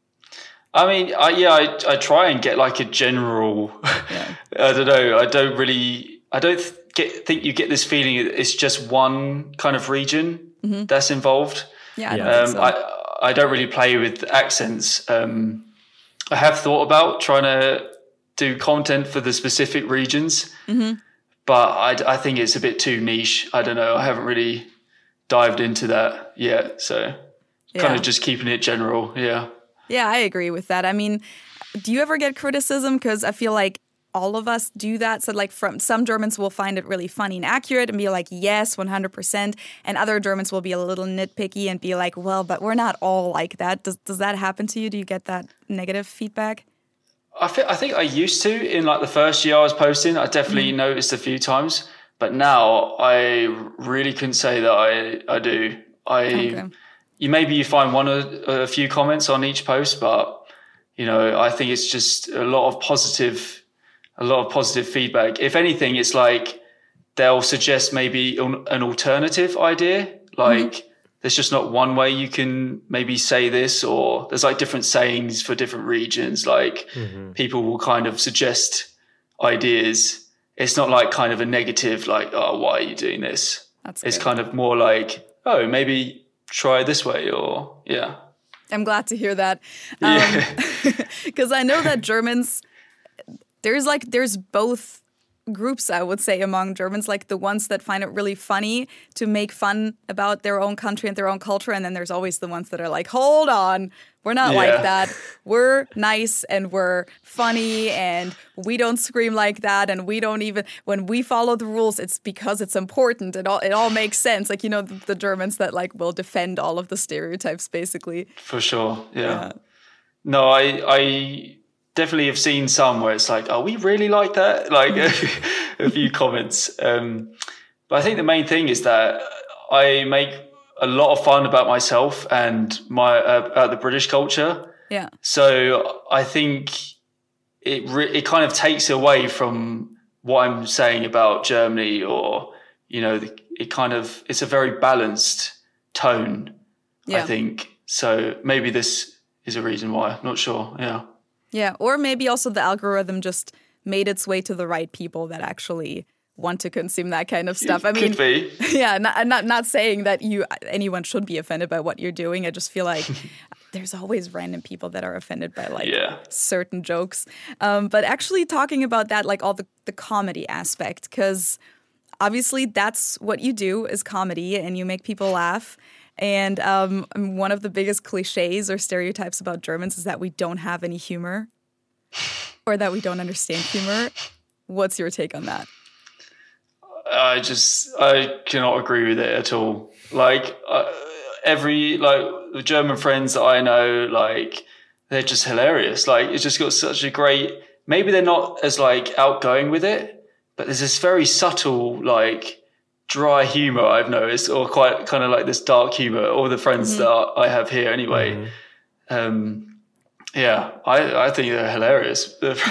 I mean, I try and get like a general. I don't know. I don't think you get this feeling it's just one kind of region that's involved. Yeah, I don't think so. I don't really play with accents. I have thought about trying to do content for the specific regions, but I think it's a bit too niche. I don't know. I haven't really dived into that yet, so. Kind of just keeping it general, yeah. Yeah, I agree with that. I mean, do you ever get criticism? Because I feel like all of us do that. So like from some Germans will find it really funny and accurate and be like, yes, 100%. And other Germans will be a little nitpicky and be like, well, but we're not all like that. Does that happen to you? Do you get that negative feedback? I think I used to in like the first year I was posting. I definitely noticed a few times. But now I really couldn't say that I do. Maybe you find a few comments on each post, but I think it's just a lot of positive feedback. If anything, it's like they'll suggest maybe an alternative idea. Like there's just not one way you can maybe say this, or there's like different sayings for different regions. Like people will kind of suggest ideas. It's not like kind of a negative, like, oh, why are you doing this? It's kind of more like, oh, maybe try this way, or I'm glad to hear that, because I know that Germans, there's both groups, I would say, among Germans, like the ones that find it really funny to make fun about their own country and their own culture, and then there's always the ones that are like, hold on, we're not like that. We're nice and we're funny and we don't scream like that, and we don't even, when we follow the rules, it's because it's important. It all makes sense. Like, the Germans that like will defend all of the stereotypes, basically. For sure, yeah. No, I definitely have seen some where it's like, are we really like that? Like a few comments. But I think the main thing is that I make a lot of fun about myself and my about the British culture. Yeah. So I think it kind of takes away from what I'm saying about Germany, or it's a very balanced tone. I think so. Maybe this is a reason why. I'm not sure. Yeah. Yeah, or maybe also the algorithm just made its way to the right people that actually want to consume that kind of stuff. I mean, could be. Yeah, not saying that anyone should be offended by what you're doing. I just feel like there's always random people that are offended by certain jokes. But actually talking about that, like all the comedy aspect, because obviously that's what you do is comedy and you make people laugh. And one of the biggest cliches or stereotypes about Germans is that we don't have any humor or that we don't understand humor. What's your take on that? I cannot agree with it at all. Like the German friends that I know, like they're just hilarious. Like it's just got such a great, maybe they're not as like outgoing with it, but there's this very subtle, like dry humor I've noticed, or quite kind of like this dark humor. All the friends that I have here anyway. I think they're hilarious.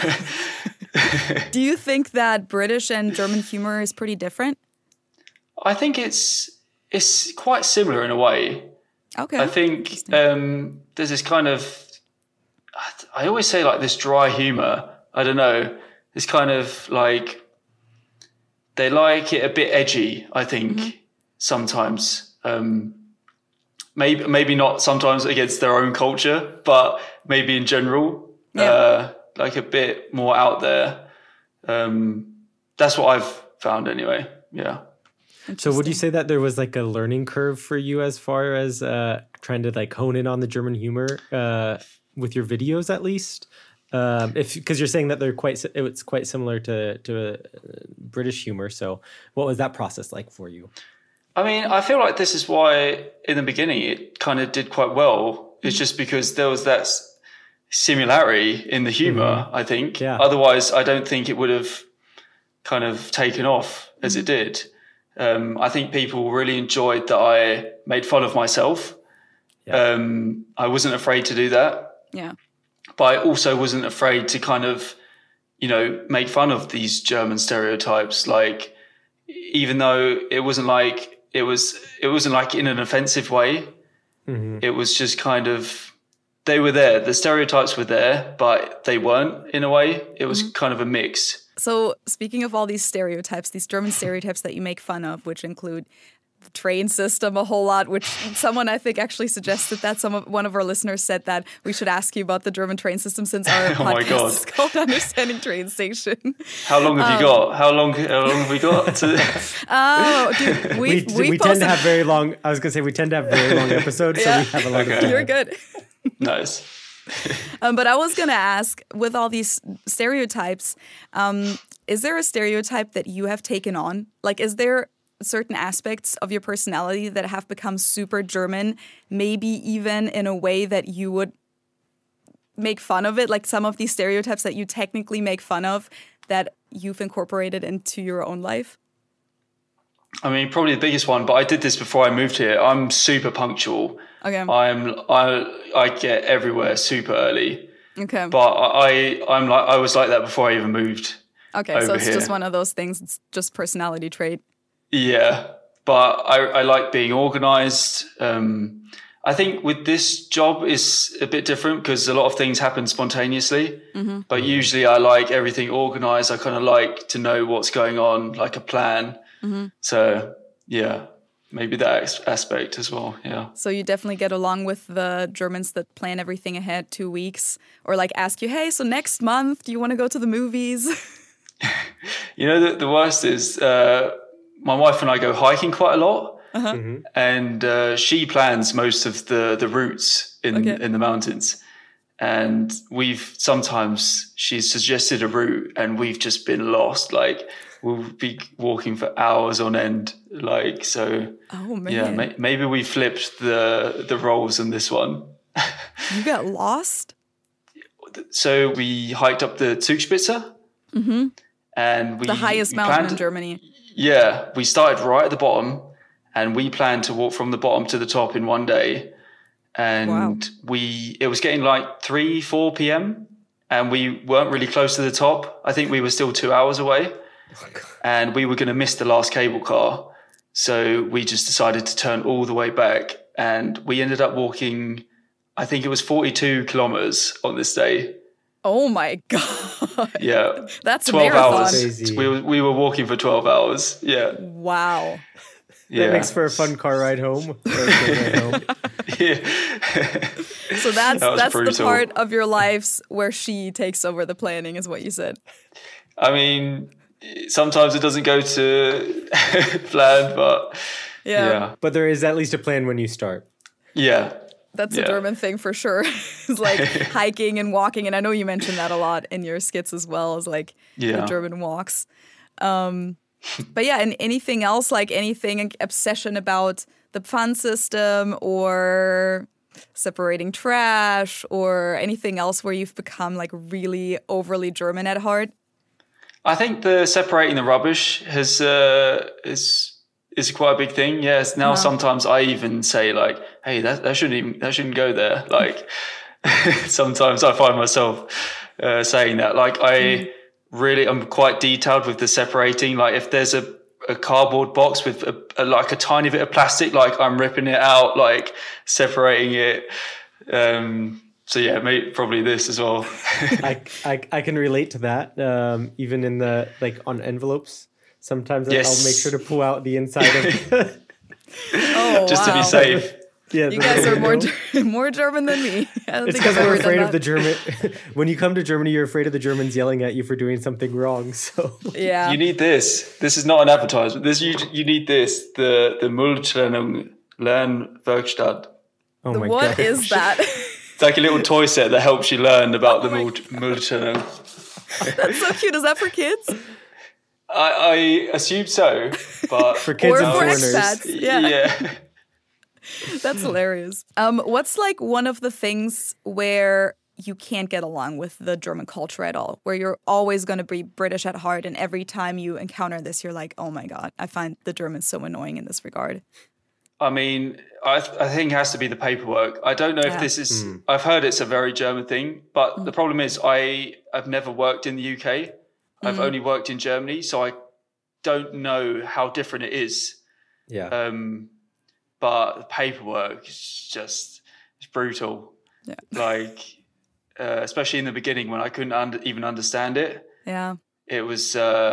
Do you think that British and German humor is pretty different? I think it's quite similar in a way. Okay. I think there's this kind of, I always say like this dry humor. I don't know. It's kind of like, they like it a bit edgy, I think, sometimes. Maybe not sometimes against their own culture, but maybe in general, like a bit more out there. That's what I've found anyway. Yeah. So would you say that there was like a learning curve for you as far as trying to like hone in on the German humor with your videos at least? Because you're saying that it's quite similar to British humor. So what was that process like for you? I mean, I feel like this is why in the beginning it kind of did quite well. It's just because there was that similarity in the humor, I think. Yeah. Otherwise, I don't think it would have kind of taken off as it did. I think people really enjoyed that I made fun of myself. Yeah. I wasn't afraid to do that. Yeah. But I also wasn't afraid to kind of, make fun of these German stereotypes. Like, even though it wasn't like in an offensive way. It was just kind of, they were there. The stereotypes were there, but they weren't in a way. It was kind of a mix. So speaking of all these stereotypes, these German stereotypes that you make fun of, which include the train system a whole lot, which someone I think actually suggested that one of our listeners said that we should ask you about the German train system since our podcast is called Understanding Train Station. How long have you got? How long have we got? Dude, we tend to have very long. I was gonna say we tend to have very long episodes, so we have a lot of time. You're good. Nice. But I was gonna ask, with all these stereotypes, is there a stereotype that you have taken on? Like, is there certain aspects of your personality that have become super German, maybe even in a way that you would make fun of it, like some of these stereotypes that you technically make fun of that you've incorporated into your own life? I mean, probably the biggest one, but I did this before I moved here. I'm super punctual. Okay. I get everywhere super early. Okay. But I was like that before I even moved. Okay, so it's just one of those things. It's just personality trait. Yeah, but I like being organized. I think with this job is a bit different because a lot of things happen spontaneously. But usually I like everything organized. I kind of like to know what's going on, like a plan. So yeah, maybe that aspect as well. Yeah. So you definitely get along with the Germans that plan everything ahead 2 weeks, or like ask you, hey, so next month, do you want to go to the movies? The worst is my wife and I go hiking quite a lot, and she plans most of the routes in the mountains. And she's suggested a route and we've just been lost. Like, we'll be walking for hours on end. Like, so, oh man. Yeah, maybe we flipped the roles on this one. You got lost? So we hiked up the Zugspitze. And the highest mountain in Germany. Yeah, we started right at the bottom and we planned to walk from the bottom to the top in one day. And it was getting like 3-4 p.m. and we weren't really close to the top. I think we were still 2 hours away and we were going to miss the last cable car. So we just decided to turn all the way back and we ended up walking, I think it was 42 kilometers on this day. Oh my God. Yeah. That's 12 a marathon. hours. We were walking for 12 hours. Yeah. Wow. That makes for a fun car ride home. Yeah. So that's the part of your lives where she takes over the planning, is what you said. I mean, sometimes it doesn't go to plan, but yeah. But there is at least a plan when you start. Yeah. That's a German thing for sure. It's like hiking and walking. And I know you mentioned that a lot in your skits as well, as like the German walks. But yeah, and anything else, like anything obsession about the Pfand system or separating trash or anything else where you've become like really overly German at heart? I think the separating the rubbish is quite a big thing. Yes. Now sometimes I even say like, hey, that shouldn't go there. Like sometimes I find myself saying that. Like I'm quite detailed with the separating. Like if there's a cardboard box with like a tiny bit of plastic, like I'm ripping it out, like separating it. So yeah, probably this as well. I can relate to that. Even in the on envelopes. Sometimes Yes. I'll make sure to pull out the inside of Oh, Just to wow. be safe. yeah, You guys are more German than me. I don't It's think because I've we're ever done afraid of the that. German. When you come to Germany, you're afraid of the Germans yelling at you for doing something wrong. So Yeah. You need this. This is not an advertisement. You need this. The Mülltrennung Lernwerkstatt. oh my What god, is that? It's like a little toy set that helps you learn about the my Mülltrennung. That's so cute. Is that for kids? I assume so, but for kids Or and for foreigners? expats? Yeah. yeah. That's hilarious. What's like one of the things where you can't get along with the German culture at all, where you're always going to be British at heart, and every time you encounter this, you're like, oh my God, I find the Germans so annoying in this regard. I mean, I think it has to be the paperwork. I don't know if Yeah. this is. I've heard it's a very German thing, but the problem is I've never worked in the UK. I've only worked in Germany, so I don't know how different it is. Yeah, But the paperwork is just it's brutal. Yeah. Like, especially in the beginning when I couldn't even understand it. Yeah. It was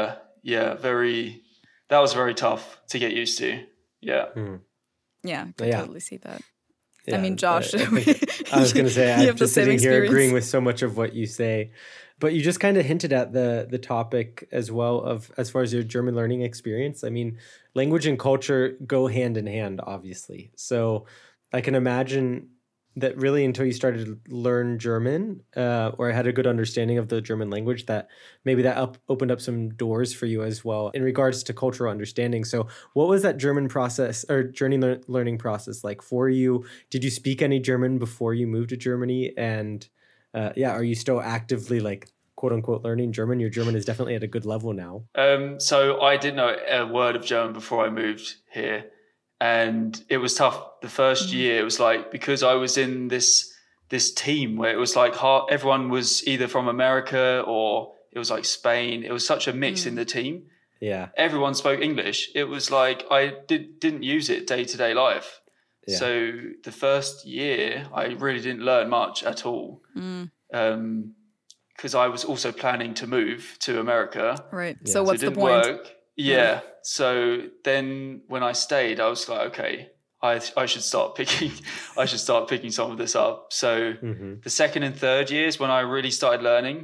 very. That was very tough to get used to. Yeah. Yeah, I could Yeah. totally see that. yeah. mean, Josh, I was going to say you I'm have the just same sitting here experience. agreeing with so much of what you say, but you just kind of hinted at the topic as well of as far as your German learning experience. I mean, language and culture go hand in hand, obviously. So I can imagine that really until you started to learn German or had a good understanding of the German language, that maybe that opened up some doors for you as well in regards to cultural understanding. So what was that German process or learning process like for you? Did you speak any German before you moved to Germany? And are you still actively like quote unquote learning German? Your German is definitely at a good level now. So I didn't know a word of German before I moved here. And it was tough. The first year, it was like, because I was in this team where it was like everyone was either from America or it was like Spain. It was such a mix in the team. Yeah. Everyone spoke English. It was like I didn't use it day-to-day life. Yeah. So the first year, I really didn't learn much at all. Because I was also planning to move to America. Right. Yeah. So what's So it the didn't point? work. Yeah. So then when I stayed, I was like, okay, I should start picking some of this up. So the second and third years when I really started learning.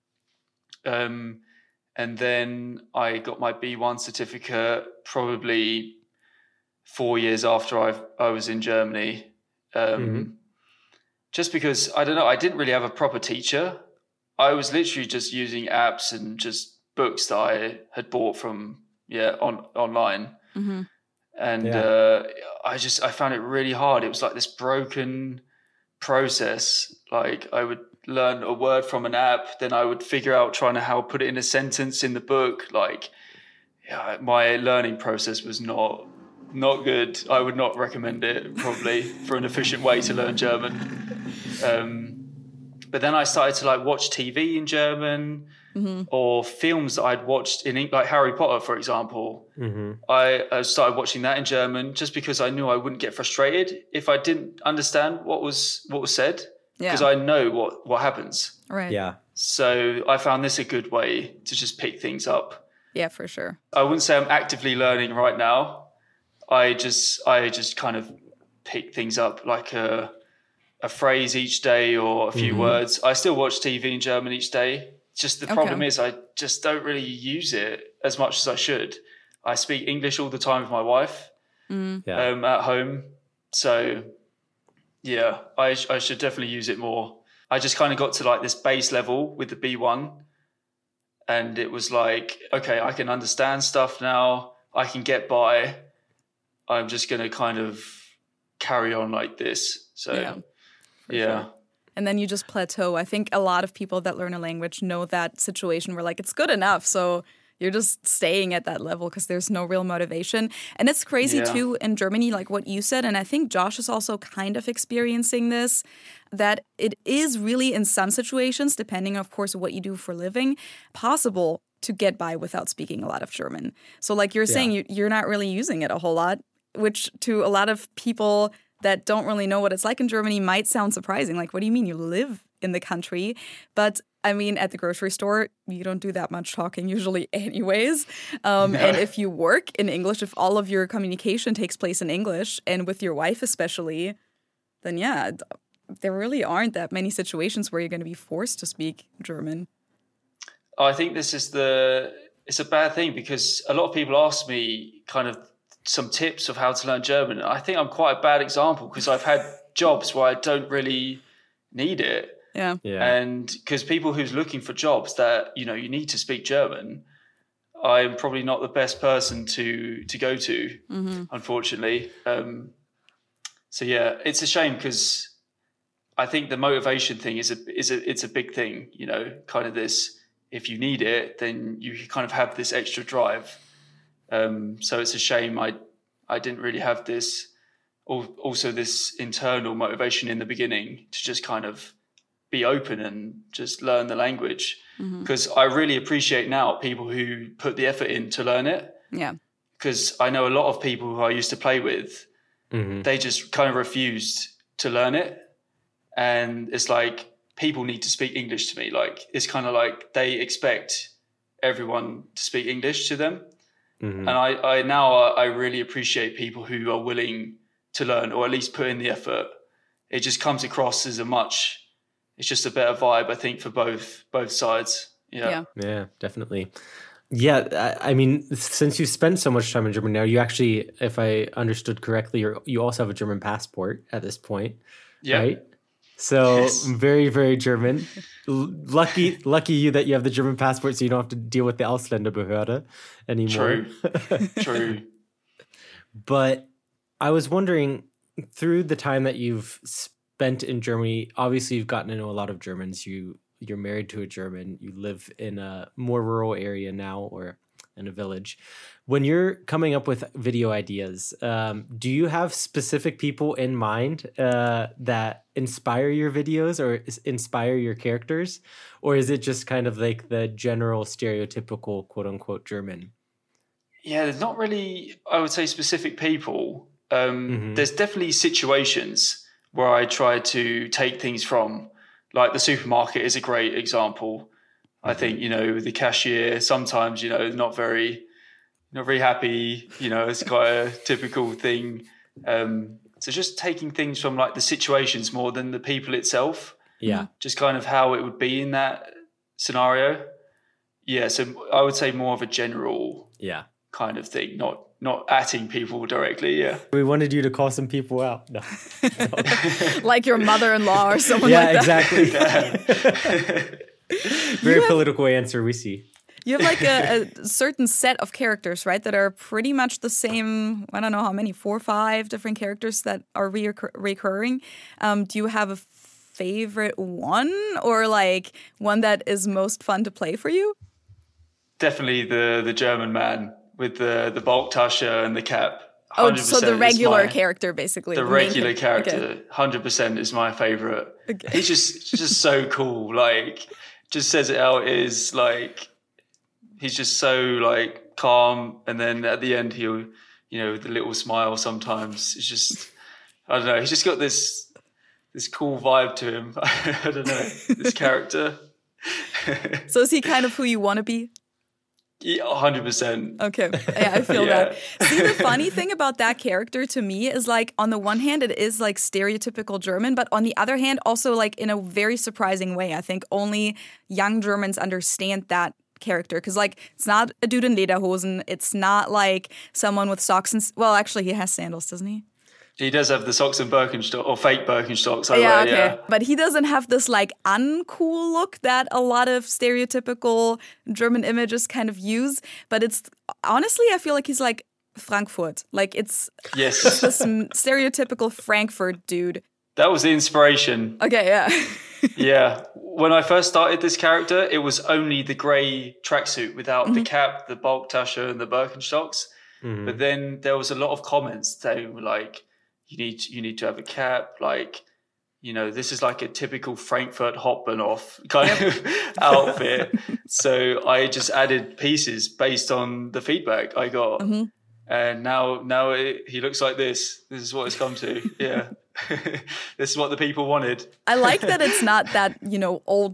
And then I got my B1 certificate probably 4 years after I was in Germany. Just because, I don't know, I didn't really have a proper teacher. I was literally just using apps and just books that I had bought from online. And I found it really hard. It was like this broken process. Like I would learn a word from an app, then I would figure out trying to how put it in a sentence in the book. Like my learning process was not good. I would not recommend it probably for an efficient way to learn German. But then I started to like watch TV in German or films that I'd watched in like Harry Potter, for example. I started watching that in German just because I knew I wouldn't get frustrated if I didn't understand what was said, because I know what happens. Right. Yeah. So I found this a good way to just pick things up. Yeah, for sure. I wouldn't say I'm actively learning right now. I just kind of pick things up like a phrase each day or a few words. I still watch TV in German each day. Just the problem is I just don't really use it as much as I should. I speak English all the time with my wife at home. So yeah, I should definitely use it more. I just kind of got to like this base level with the B1 and it was like, okay, I can understand stuff now. I can get by. I'm just going to kind of carry on like this. So yeah. And then you just plateau. I think a lot of people that learn a language know that situation where like it's good enough. So you're just staying at that level because there's no real motivation. And it's crazy too in Germany, like what you said. And I think Josh is also kind of experiencing this, that it is really in some situations, depending of course what you do for a living, possible to get by without speaking a lot of German. So like you're saying, you're not really using it a whole lot, which to a lot of people that don't really know what it's like in Germany might sound surprising. Like, what do you mean you live in the country? But I mean, at the grocery store, you don't do that much talking usually anyways. And if you work in English, if all of your communication takes place in English, and with your wife especially, then yeah, there really aren't that many situations where you're going to be forced to speak German. I think this is it's a bad thing, because a lot of people ask me kind of some tips of how to learn German. I think I'm quite a bad example, because I've had jobs where I don't really need it. Yeah. And because people who's looking for jobs that, you need to speak German, I'm probably not the best person to go to, unfortunately. So yeah, it's a shame, because I think the motivation thing it's a big thing, kind of this, if you need it, then you kind of have this extra drive. So it's a shame I didn't really have this, also this internal motivation in the beginning to just kind of be open and just learn the language. Because I really appreciate now people who put the effort in to learn it. Yeah. Because I know a lot of people who I used to play with, they just kind of refused to learn it. And it's like, people need to speak English to me. Like, it's kind of like they expect everyone to speak English to them. And I really appreciate people who are willing to learn, or at least put in the effort. It just comes across as it's just a better vibe, I think, for both sides. Yeah, definitely. Yeah, I mean, since you spent so much time in Germany now, you actually, if I understood correctly, you also have a German passport at this point, right? So yes. Very, very German. Lucky you that you have the German passport, so you don't have to deal with the Ausländerbehörde anymore. True. But I was wondering, through the time that you've spent in Germany, obviously you've gotten to know a lot of Germans. You're married to a German. You live in a more rural area now, or in a village. When you're coming up with video ideas, do you have specific people in mind that inspire your videos or inspire your characters? Or is it just kind of like the general stereotypical quote unquote German? Yeah, there's not really, I would say, specific people. There's definitely situations where I try to take things from. Like the supermarket is a great example. I think, the cashier sometimes, not very happy, it's quite a typical thing. So just taking things from like the situations more than the people itself. Yeah. Just kind of how it would be in that scenario. Yeah. So I would say more of a general kind of thing, not atting people directly. Yeah. We wanted you to call some people out. No. Like your mother-in-law or someone like that. Yeah, exactly. Very political answer, we see. You have like a certain set of characters, right, that are pretty much the same. I don't know how many, 4 or 5 different characters that are recurring. Do you have a favorite one, or like one that is most fun to play for you? Definitely the German man with the Bulktasche and the cap. Oh, so the regular character, basically. The regular character, 100% is my favorite. Okay. He's just so cool. Like, just says it how it is. Like, he's just so like calm, and then at the end he'll, with a little smile sometimes. It's just, I don't know. He's just got this cool vibe to him. I don't know, this character. So is he kind of who you want to be? Yeah, 100%. Okay, yeah, I feel that. See, the funny thing about that character to me is like, on the one hand, it is like stereotypical German, but on the other hand, also like in a very surprising way. I think only young Germans understand that character, because like it's not a dude in lederhosen. It's not like someone with socks and, well, actually he has sandals, doesn't he? He does have the socks and Birkenstock, or fake Birkenstocks. Yeah. But he doesn't have this like uncool look that a lot of stereotypical German images kind of use. But it's honestly, I feel like he's like Frankfurt. Like it's just this stereotypical Frankfurt dude. That was the inspiration. Okay, yeah. Yeah. When I first started this character, it was only the grey tracksuit without the cap, the Bulktasche, and the Birkenstocks. Mm-hmm. But then there was a lot of comments that were like, you need to have a cap, like, this is like a typical Frankfurt Hauptbahnhof kind of outfit. So I just added pieces based on the feedback I got. Mm-hmm. And now he looks like this. This is what it's come to. Yeah. This is what the people wanted. I like that it's not that, old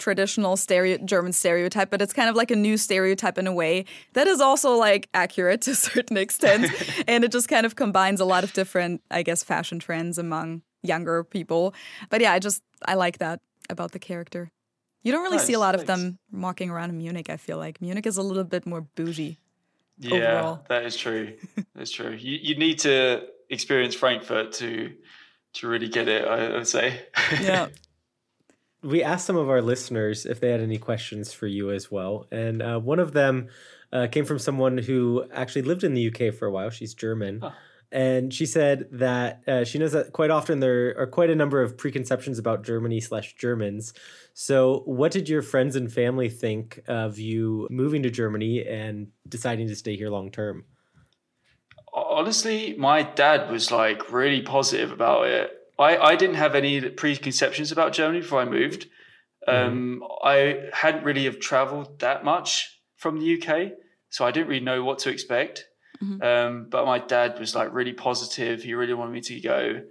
traditional German stereotype, but it's kind of like a new stereotype in a way that is also like accurate to a certain extent. And it just kind of combines a lot of different, I guess, fashion trends among younger people. But yeah, I like that about the character. You don't really see a lot of them walking around in Munich, I feel like. Munich is a little bit more bougie. Yeah, overall. That is true. That's true. You need to experience Frankfurt to really get it, I would say. Yeah. We asked some of our listeners if they had any questions for you as well. And one of them came from someone who actually lived in the UK for a while. She's German. Huh. And she said that she knows that quite often there are quite a number of preconceptions about Germany/Germans. So what did your friends and family think of you moving to Germany and deciding to stay here long term? Honestly, my dad was like really positive about it. I didn't have any preconceptions about Germany before I moved. I hadn't really have traveled that much from the UK, so I didn't really know what to expect. But my dad was like really positive. He really wanted me to go.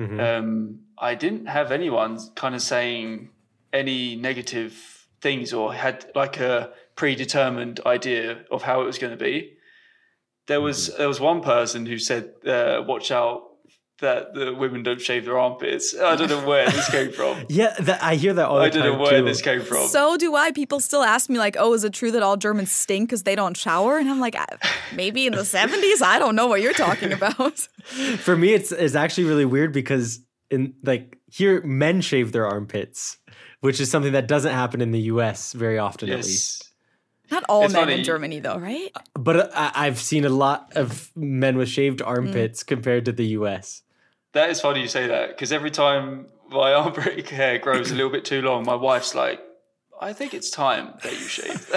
I didn't have anyone kind of saying any negative things or had like a predetermined idea of how it was going to be. There was one person who said, watch out that the women don't shave their armpits. I don't know where this came from. Yeah, I hear that all the time. I don't know where this came from. So do I. People still ask me like, oh, is it true that all Germans stink because they don't shower? And I'm like, maybe in the 70s? I don't know what you're talking about. For me, it's actually really weird because in like here, men shave their armpits, which is something that doesn't happen in the US very often, at least. Not all men in Germany, though, right? But I've seen a lot of men with shaved armpits compared to the US. That is funny you say that, because every time my armpit hair grows a little bit too long, my wife's like, I think it's time that you shave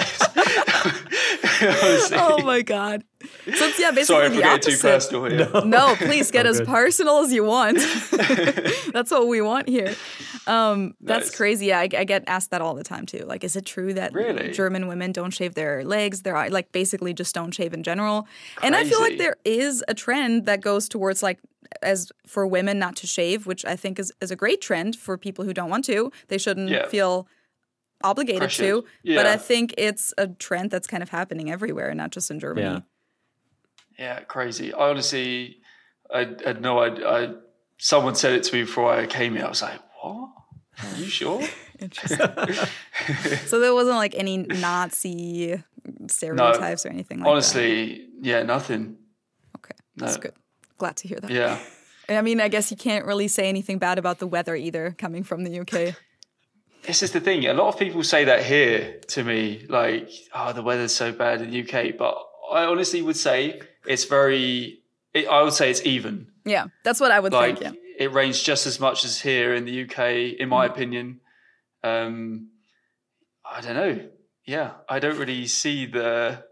this. Oh my God. So it's basically sorry the for getting opposite. too personal here. No, please get as personal as you want. That's what we want here. That's crazy. Yeah, I get asked that all the time too. Like, is it true that German women don't shave their legs? They're like basically just don't shave in general. Crazy. And I feel like there is a trend that goes towards like, as for women not to shave, which I think is a great trend for people who don't want to. They shouldn't feel obligated to. Yeah. But I think it's a trend that's kind of happening everywhere, not just in Germany. Yeah, crazy. I honestly, I had no idea. Someone said it to me before I came here. I was like, what? Are you sure? Interesting. So there wasn't like any Nazi stereotypes or anything like honestly, that? Nothing. Okay, that's good. Glad to hear that. Yeah. I mean, I guess you can't really say anything bad about the weather either, coming from the UK. This is the thing. A lot of people say that here to me, like, oh, the weather's so bad in the UK. But I honestly would say I would say it's even. Yeah, that's what I would think, yeah. It rains just as much as here in the UK, in my opinion. I don't know. Yeah, I don't really see the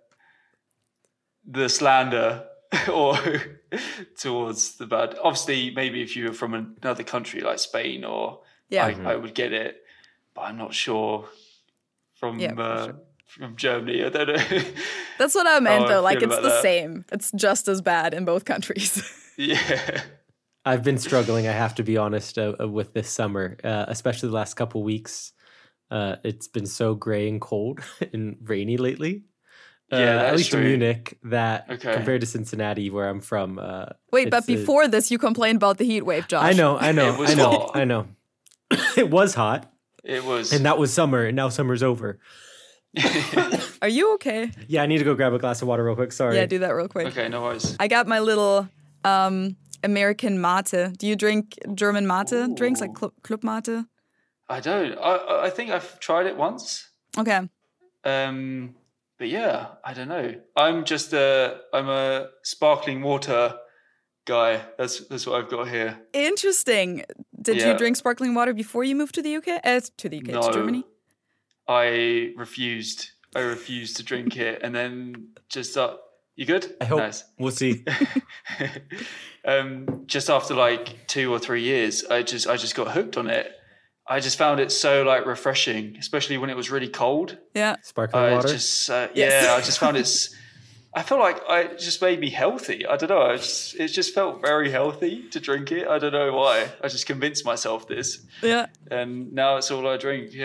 slander or towards the bad. Obviously, maybe if you were from another country like Spain or I would get it, but I'm not sure from Germany. I don't know. That's what I meant though. Like it's the same. It's just as bad in both countries. Yeah. I've been struggling, I have to be honest, with this summer, especially the last couple weeks. It's been so gray and cold and rainy lately. At least in Munich, compared to Cincinnati, where I'm from. Wait, but before this, you complained about the heat wave, Josh. I know. It was hot. I know. It was hot. It was. And that was summer, and now summer's over. Are you okay? Yeah, I need to go grab a glass of water real quick. Sorry. Yeah, do that real quick. Okay, no worries. I got my little American mate. Do you drink German mate drinks, like Club mate? I don't. I think I've tried it once. Okay. But yeah, I don't know. I'm a sparkling water guy. That's what I've got here. Interesting. Did you drink sparkling water before you moved to the UK? No, to Germany? I refused to drink it, and then just you good? I hope. Nice. We'll see. Just after like 2 or 3 years, I just got hooked on it. I just found it so like refreshing, especially when it was really cold. Yeah, sparkling water. I just found it. I feel like it just made me healthy. I don't know. It just felt very healthy to drink it. I don't know why. I just convinced myself this. Yeah. And now it's all I drink. Yeah.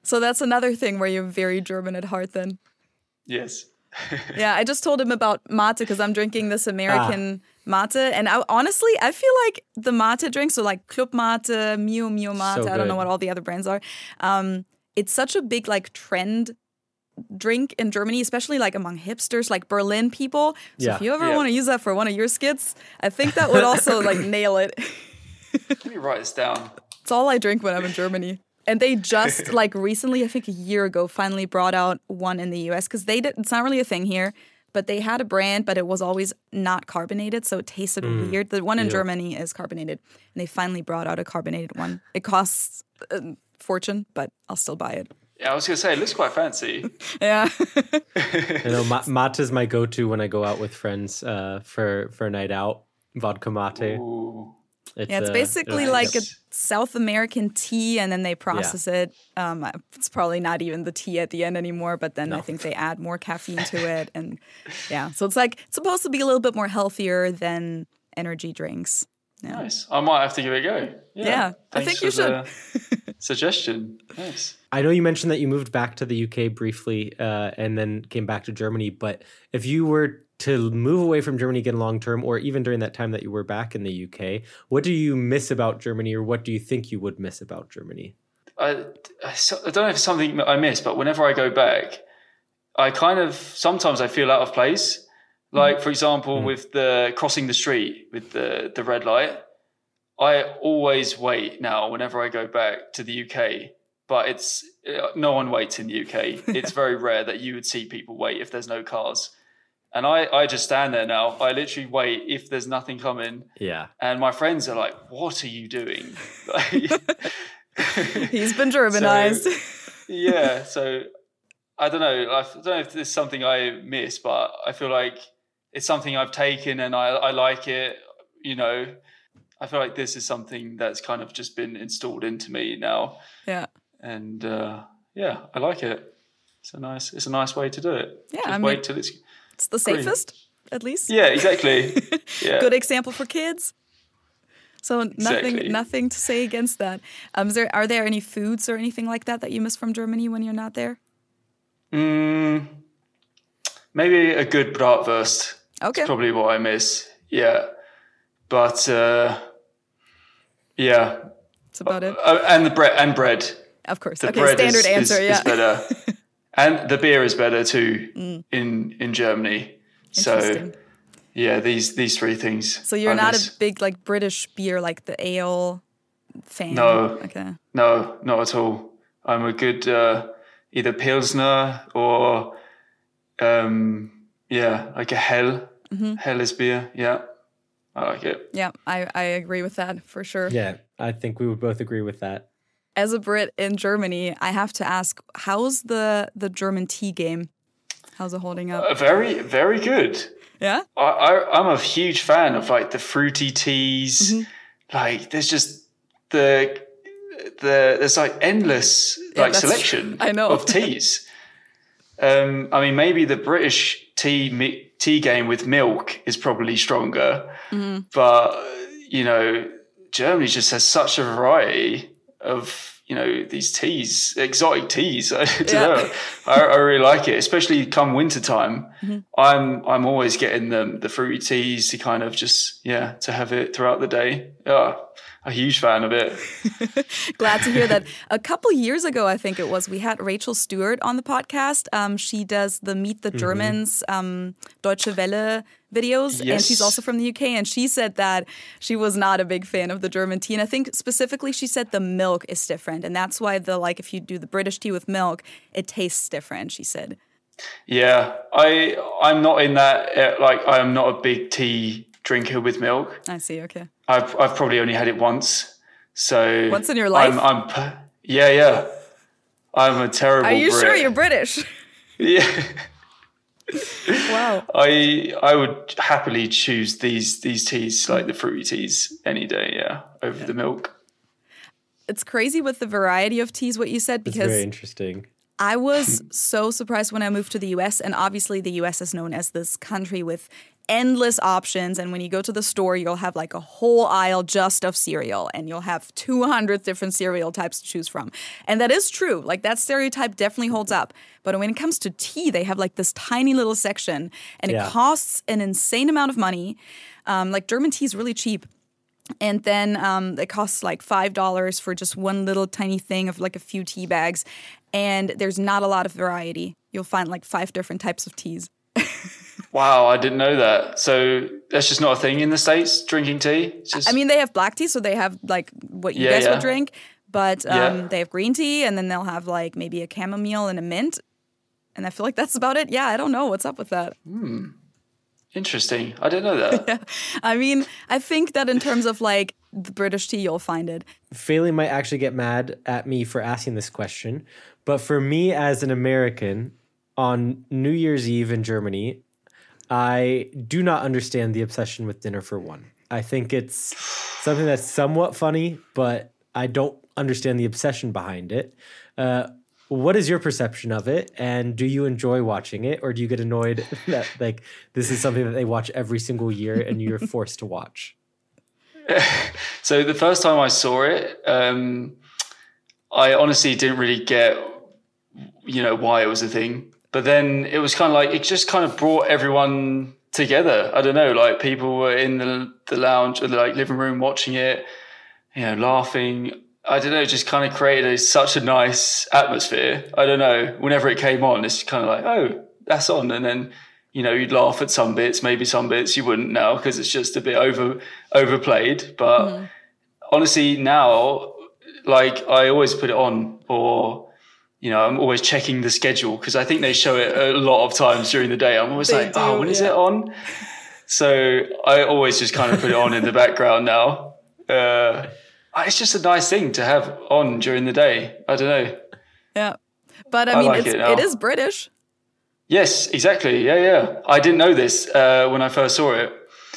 So that's another thing where you're very German at heart then. Yes. Yeah, I just told him about mate because I'm drinking this American mate. And honestly, I feel like the mate drinks, so like Club Mate, Mio Mio Mate, I don't know what all the other brands are. It's such a big like trend drink in Germany, especially like among hipsters, like Berlin people. So if you ever want to use that for one of your skits, I think that would also like nail it. Let me write this down. It's all I drink when I'm in Germany. And they just like recently, I think a year ago, finally brought out one in the US because it's not really a thing here, but they had a brand, but it was always not carbonated. So it tasted weird. The one in Germany is carbonated and they finally brought out a carbonated one. It costs a fortune, but I'll still buy it. Yeah, I was going to say, it looks quite fancy. Yeah. I know mate is my go-to when I go out with friends for a night out. Vodka mate. Ooh. It's basically like a South American tea, and then they process it. It's probably not even the tea at the end anymore, but then I think they add more caffeine to it. And so it's like it's supposed to be a little bit more healthier than energy drinks. Yeah. Nice. I might have to give it a go. Yeah, I think you should. Suggestion. Nice. I know you mentioned that you moved back to the UK briefly and then came back to Germany, but if you were to move away from Germany again long-term, or even during that time that you were back in the UK, what do you miss about Germany, or what do you think you would miss about Germany? I don't know if it's something I miss, but whenever I go back, sometimes I feel out of place. Like, for example, with the crossing the street with the red light, I always wait now whenever I go back to the UK, but no one waits in the UK. It's very rare that you would see people wait if there's no cars. And I just stand there now. I literally wait if there's nothing coming. Yeah. And my friends are like, what are you doing? He's been Germanized. So I don't know. I don't know if this is something I miss, but I feel like it's something I've taken and I like it. You know, I feel like this is something that's kind of just been installed into me now. Yeah. And I like it. It's a nice way to do it. Yeah. Just wait till it's the safest, at least. Yeah, exactly. Yeah. Good example for kids. So nothing to say against that. Are there any foods or anything like that you miss from Germany when you're not there? Maybe a good bratwurst. Okay. That's probably what I miss. Yeah. But that's about it. And the bread. Of course. The bread standard answer. is better. And the beer is better too in Germany. So these three things. So you're not a big like British beer, like the ale fan? No. Okay. No, not at all. I'm a good either Pilsner or like a Hell. Helles beer. Yeah. I like it. Yeah, I agree with that for sure. Yeah, I think we would both agree with that. As a Brit in Germany, I have to ask, how's the German tea game? How's it holding up? Very, very good. Yeah? I'm a huge fan of like the fruity teas. Like there's just there's like endless selection of teas. I mean, maybe the British tea game with milk is probably stronger, but you know, Germany just has such a variety of, you know, these teas, exotic teas. I don't know. I really like it, especially come winter time. I'm always getting the fruity teas to kind of just to have it throughout the day. Yeah, a huge fan of it. Glad to hear that. A couple years ago, I think it was, we had Rachel Stewart on the podcast. She does the Meet the Germans Deutsche Welle videos, and she's also from the UK, and she said that she was not a big fan of the German tea, and I think specifically she said the milk is different, and that's why if you do the British tea with milk, it tastes different, she said. Yeah, I'm not in that, I'm not a big tea drinker with milk. I see, okay. I've probably only had it once, so... Once in your life? Yeah. I'm a terrible Are you Brit. Sure you're British? Yeah. Wow. I would happily choose these teas, like the fruity teas, any day, over the milk. It's crazy with the variety of teas, what you said, because... It's very interesting. I was so surprised when I moved to the US, and obviously the US is known as this country with endless options. And when you go to the store, you'll have like a whole aisle just of cereal, and you'll have 200 different cereal types to choose from. And that is true. Like, that stereotype definitely holds up. But when it comes to tea, they have like this tiny little section, and it costs an insane amount of money. Like, German tea is really cheap. And then it costs like $5 for just one little tiny thing of like a few tea bags. And there's not a lot of variety. You'll find like 5 different types of teas. Wow, I didn't know that. So that's just not a thing in the States, drinking tea? It's just... I mean, they have black tea, so they have like what you guys would drink. But they have green tea, and then they'll have like maybe a chamomile and a mint. And I feel like that's about it. Yeah, I don't know. What's up with that? Interesting. I didn't know that. I mean, I think that in terms of like the British tea, you'll find it. Faley might actually get mad at me for asking this question. But for me as an American, on New Year's Eve in Germany, I do not understand the obsession with dinner for one. I think it's something that's somewhat funny, but I don't understand the obsession behind it. What is your perception of it? And do you enjoy watching it? Or do you get annoyed that like this is something that they watch every single year and you're forced to watch? So the first time I saw it, I honestly didn't really get, why it was a thing. But then it was kind of like, it just kind of brought everyone together. I don't know, like people were in the lounge or the like living room watching it, laughing. I don't know, just kind of created such a nice atmosphere. I don't know, whenever it came on, it's kind of like, oh, that's on. And then, you'd laugh at some bits, maybe some bits you wouldn't now because it's just a bit overplayed. But honestly, now, like, I always put it on, or, I'm always checking the schedule because I think they show it a lot of times during the day. I'm always when is it on? So I always just kind of put it on in the background now. It's just a nice thing to have on during the day. I don't know. Yeah. But I mean, like it is British. Yes, exactly. Yeah. I didn't know this when I first saw it.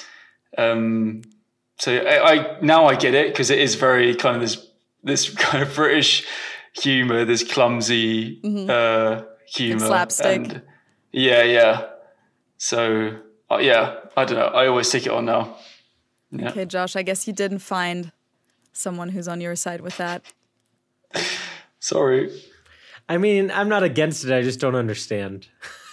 So I get it because it is very kind of this kind of British humor, this clumsy humor. Like slapstick. And yeah. So, I don't know. I always stick it on now. Yeah. Okay, Josh, I guess you didn't find someone who's on your side with that. Sorry. I mean, I'm not against it. I just don't understand.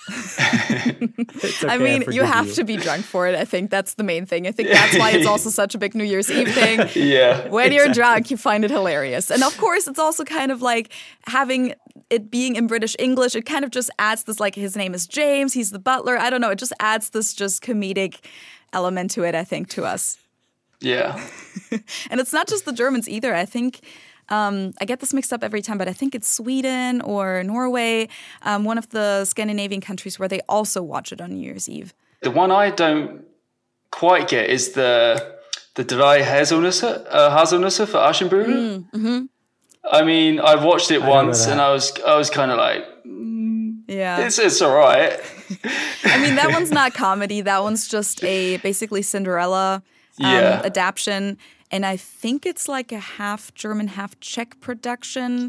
Okay, I mean, you have to be drunk for it. I think that's the main thing. I think that's why it's also such a big New Year's Eve thing. Yeah. When you're drunk, you find it hilarious. And of course, it's also kind of like having it being in British English, it kind of just adds this, like, his name is James, he's the butler. I don't know. It just adds this just comedic element to it, I think, to us. Yeah. And it's not just the Germans either. I think I get this mixed up every time, but I think it's Sweden or Norway, one of the Scandinavian countries where they also watch it on New Year's Eve. The one I don't quite get is the Drei Haselnüsse for Aschenbrödel. Mm-hmm. I mean, I've watched it once and I was kind of like, yeah, it's all right. I mean, that one's not comedy. That one's just a basically Cinderella adaptation. And I think it's like a half German, half Czech production.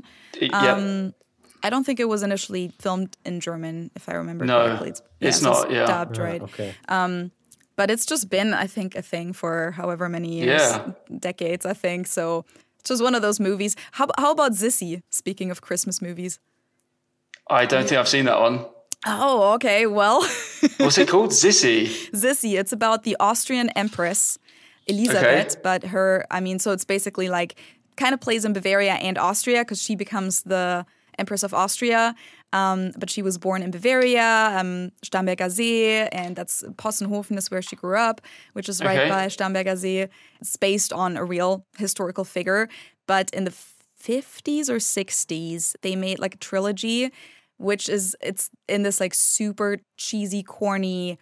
I don't think it was initially filmed in German, if I remember correctly. It's not. Yeah, dubbed, right? Okay. But it's just been, I think, a thing for however many years, decades, I think. So it's just one of those movies. How about Sissi? Speaking of Christmas movies, I don't think I've seen that one. Oh, okay. Well, what's it called? Sissi. Sissi. It's about the Austrian Empress Elisabeth, but so it's basically like kind of plays in Bavaria and Austria because she becomes the Empress of Austria. But she was born in Bavaria, Starnberger See, and that's Possenhofen is where she grew up, which is right by Starnberger See. It's based on a real historical figure. But in the 50s or 60s, they made like a trilogy, it's in this like super cheesy, corny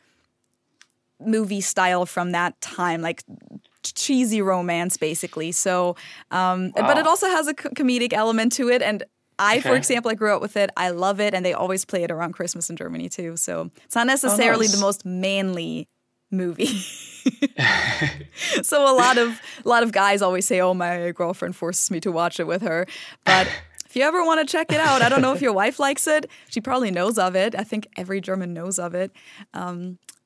movie style from that time, like cheesy romance basically. So but it also has a comedic element to it, and for example, I grew up with it. I love it, and they always play it around Christmas in Germany too. So it's not necessarily the most manly movie. So a lot of guys always say, oh, my girlfriend forces me to watch it with her. But if you ever want to check it out, I don't know if your wife likes it. She probably knows of it. I think every German knows of it.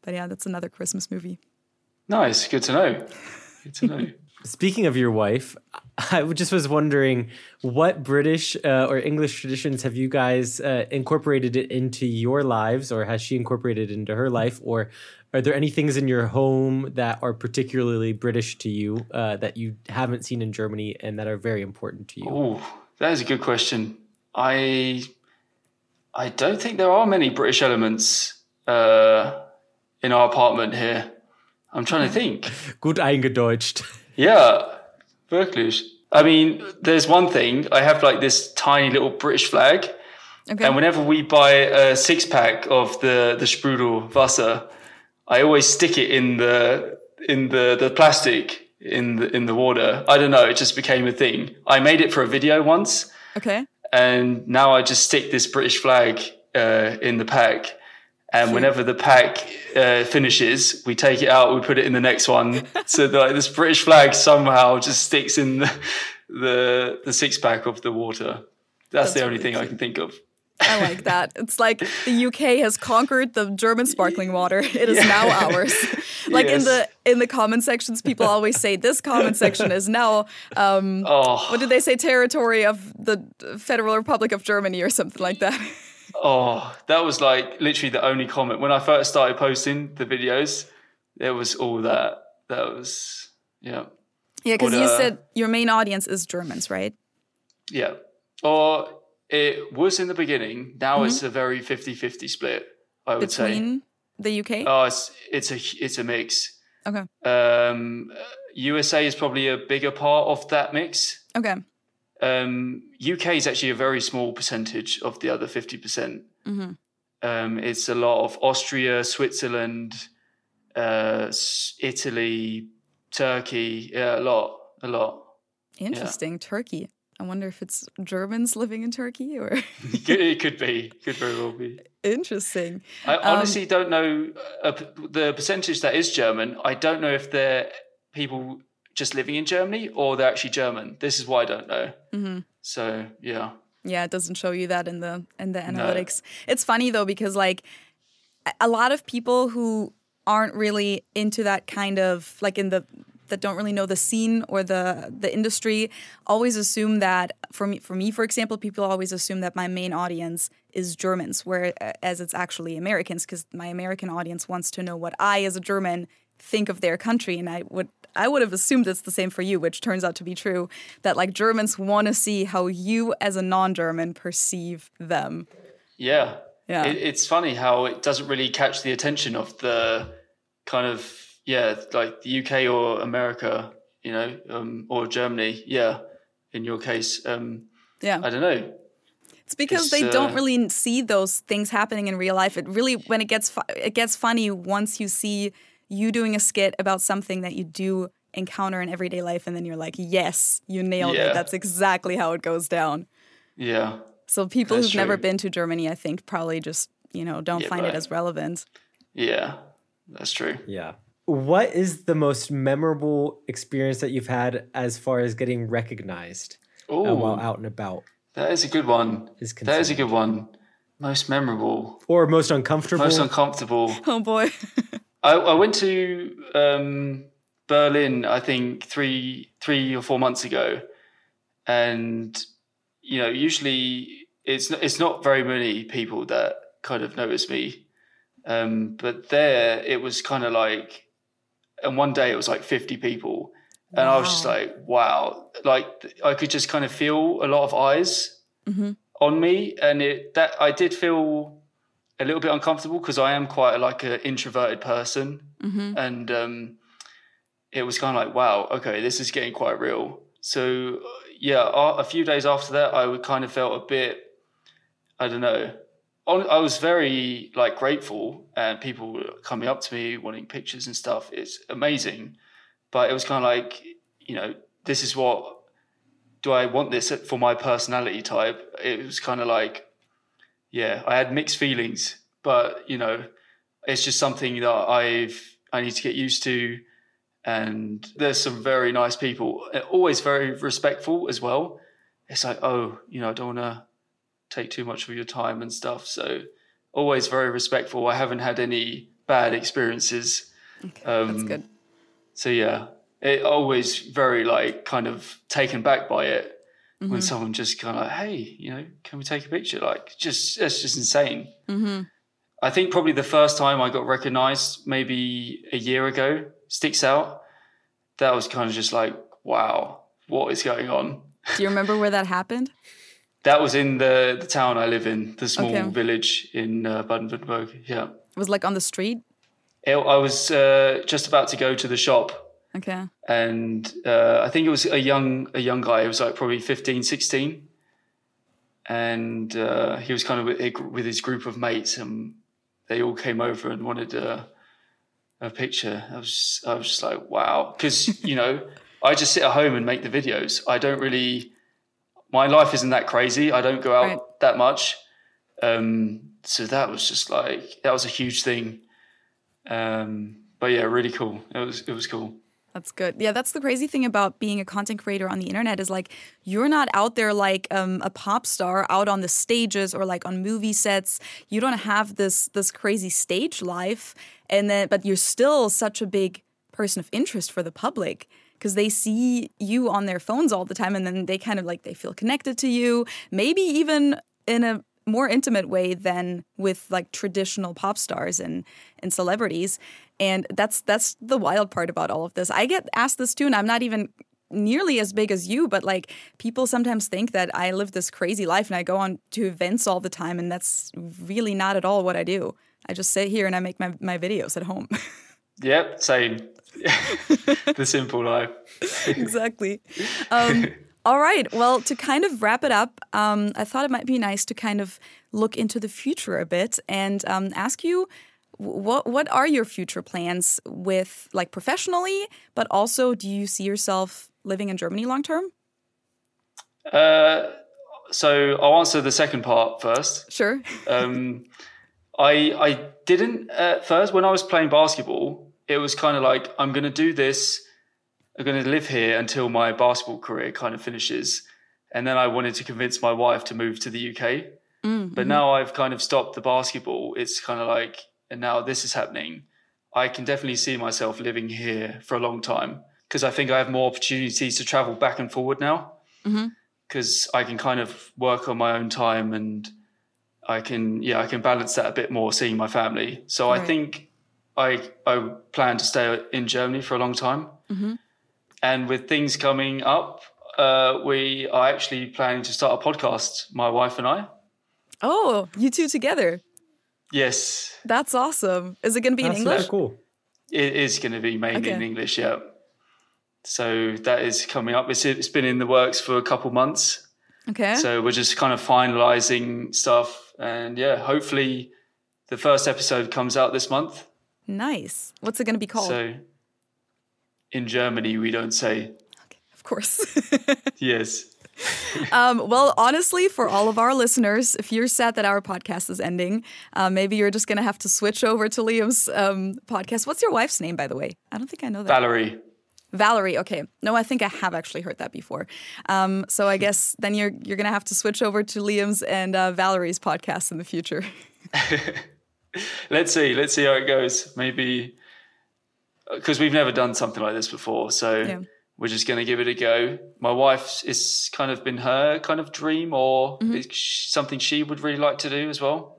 But yeah, that's another Christmas movie. Nice. Good to know. Good to know. Speaking of your wife, I just was wondering what British or English traditions have you guys incorporated it into your lives, or has she incorporated it into her life? Or are there any things in your home that are particularly British to you that you haven't seen in Germany and that are very important to you? Oh, that is a good question. I don't think there are many British elements in our apartment here. I'm trying to think. Gut eingedeutscht. Yeah, wirklich. I mean, there's one thing. I have like this tiny little British flag. Okay. And whenever we buy a 6-pack of the Sprudel Wasser, I always stick it in the plastic in the water. I don't know. It just became a thing. I made it for a video once. Okay. And now I just stick this British flag in the pack. And whenever the pack finishes, we take it out, we put it in the next one. So like this British flag somehow just sticks in the 6-pack of the water. That's the only thing I can think of. I like that. It's like the UK has conquered the German sparkling water. It is now ours. Like in the comment sections, people always say this comment section is now what did they say, territory of the Federal Republic of Germany or something like that. Oh, that was like literally the only comment. When I first started posting the videos, there was all that. That was, yeah. Yeah, because you said your main audience is Germans, right? Yeah. Or it was in the beginning. Now it's a very 50-50 split, I would say. Between the UK? Oh, it's a mix. Okay. USA is probably a bigger part of that mix. Okay. UK is actually a very small percentage of the other 50%. It's a lot of Austria, Switzerland, Italy, Turkey. Yeah, a lot. Interesting. Yeah. Turkey. I wonder if it's Germans living in Turkey or it could be. Could very well be. Interesting. I honestly don't know the percentage that is German. I don't know if they're people just living in Germany or they're actually German. This is what I don't know. So yeah. Yeah, it doesn't show you that in the analytics. No. It's funny though, because like a lot of people who aren't really into that kind of like that don't really know the scene or the industry always assume that for me, for example, people always assume that my main audience is Germans, whereas it's actually Americans, because my American audience wants to know what I as a German think of their country. And I would have assumed it's the same for you, which turns out to be true, that like Germans want to see how you as a non-German perceive them. Yeah. It's funny how it doesn't really catch the attention of the kind of, like the UK or America, or Germany. Yeah. In your case. I don't know. It's because they don't really see those things happening in real life. It really, when it gets funny once you see you doing a skit about something that you do encounter in everyday life, and then you're like, yes, you nailed it. That's exactly how it goes down. Yeah. So people who've never been to Germany, I think, probably just, don't find it as relevant. Yeah, that's true. Yeah. What is the most memorable experience that you've had as far as getting recognized while out and about? That is a good one. That is a good one. Most memorable. Or most uncomfortable. Most uncomfortable. Oh, boy. I went to Berlin, I think, 3 or 4 months ago. And, usually it's not very many people that kind of notice me. But there it was kind of like, and one day it was like 50 people. And I was just like, wow. Like I could just kind of feel a lot of eyes on me. And I did feel a little bit uncomfortable because I am quite an introverted person. And it was kind of like, wow, okay, this is getting quite real. So a few days after that, I would kind of felt a bit, I don't know. I was very grateful, and people were coming up to me wanting pictures and stuff. It's amazing. But it was kind of like, this is do I want this for my personality type? It was kind of like, I had mixed feelings, but it's just something that I need to get used to. And there's some very nice people, always very respectful as well. It's like, I don't want to take too much of your time and stuff. So always very respectful. I haven't had any bad experiences. Okay, that's good. So yeah, it always very like kind of taken back by it when someone just kind of like, hey, can we take a picture? Like, that's just insane. I think probably the first time I got recognized, maybe a year ago, sticks out. That was kind of just like, wow, what is going on? Do you remember where that happened? That was in the town I live in, the small village in Baden-Württemberg. Yeah. It was like on the street? I was just about to go to the shop. Okay. And I think it was a young guy. He was like probably 15, 16. And he was kind of with his group of mates, and they all came over and wanted a picture. I was just like, wow. Because, I just sit at home and make the videos. I don't really... My life isn't that crazy. I don't go out that much. So that was just like, that was a huge thing. But yeah, really cool. It was cool. That's good. Yeah, that's the crazy thing about being a content creator on the internet is like you're not out there like a pop star out on the stages or like on movie sets. You don't have this crazy stage life, but you're still such a big person of interest for the public because they see you on their phones all the time, and then they kind of like they feel connected to you, maybe even in a more intimate way than with like traditional pop stars and celebrities. And that's the wild part about all of this. I get asked this too, and I'm not even nearly as big as you, but like people sometimes think that I live this crazy life and I go on to events all the time, and that's really not at all what I do. I just sit here and I make my videos at home. Yep, same. The simple life. Exactly. All right. Well, to kind of wrap it up, I thought it might be nice to kind of look into the future a bit and ask you, what are your future plans with like professionally, but also do you see yourself living in Germany long term? So I'll answer the second part first. Sure. I didn't at first when I was playing basketball. It was kind of like, I'm going to do this. I'm going to live here until my basketball career kind of finishes. And then I wanted to convince my wife to move to the UK. But now I've kind of stopped the basketball. It's kind of like, and now this is happening. I can definitely see myself living here for a long time because I think I have more opportunities to travel back and forward now because I can kind of work on my own time and I can balance that a bit more seeing my family. So I think I plan to stay in Germany for a long time. And with things coming up, we are actually planning to start a podcast, my wife and I. Oh, you two together? Yes. That's awesome. Is it going to be in English? That's cool. It is going to be mainly in English, yeah. So that is coming up. It's been in the works for a couple months. Okay. So we're just kind of finalizing stuff. And yeah, hopefully the first episode comes out this month. Nice. What's it going to be called? So in Germany, we don't say. Okay, of course. Yes. Well, honestly, for all of our listeners, if you're sad that our podcast is ending, maybe you're just going to have to switch over to Liam's podcast. What's your wife's name, by the way? I don't think I know that. Valerie. Valerie. Okay. No, I think I have actually heard that before. So I guess then you're going to have to switch over to Liam's and Valerie's podcast in the future. Let's see how it goes. Maybe because we've never done something like this before, so we're just going to give it a go. My wife's it's kind of been her kind of dream, or something she would really like to do as well.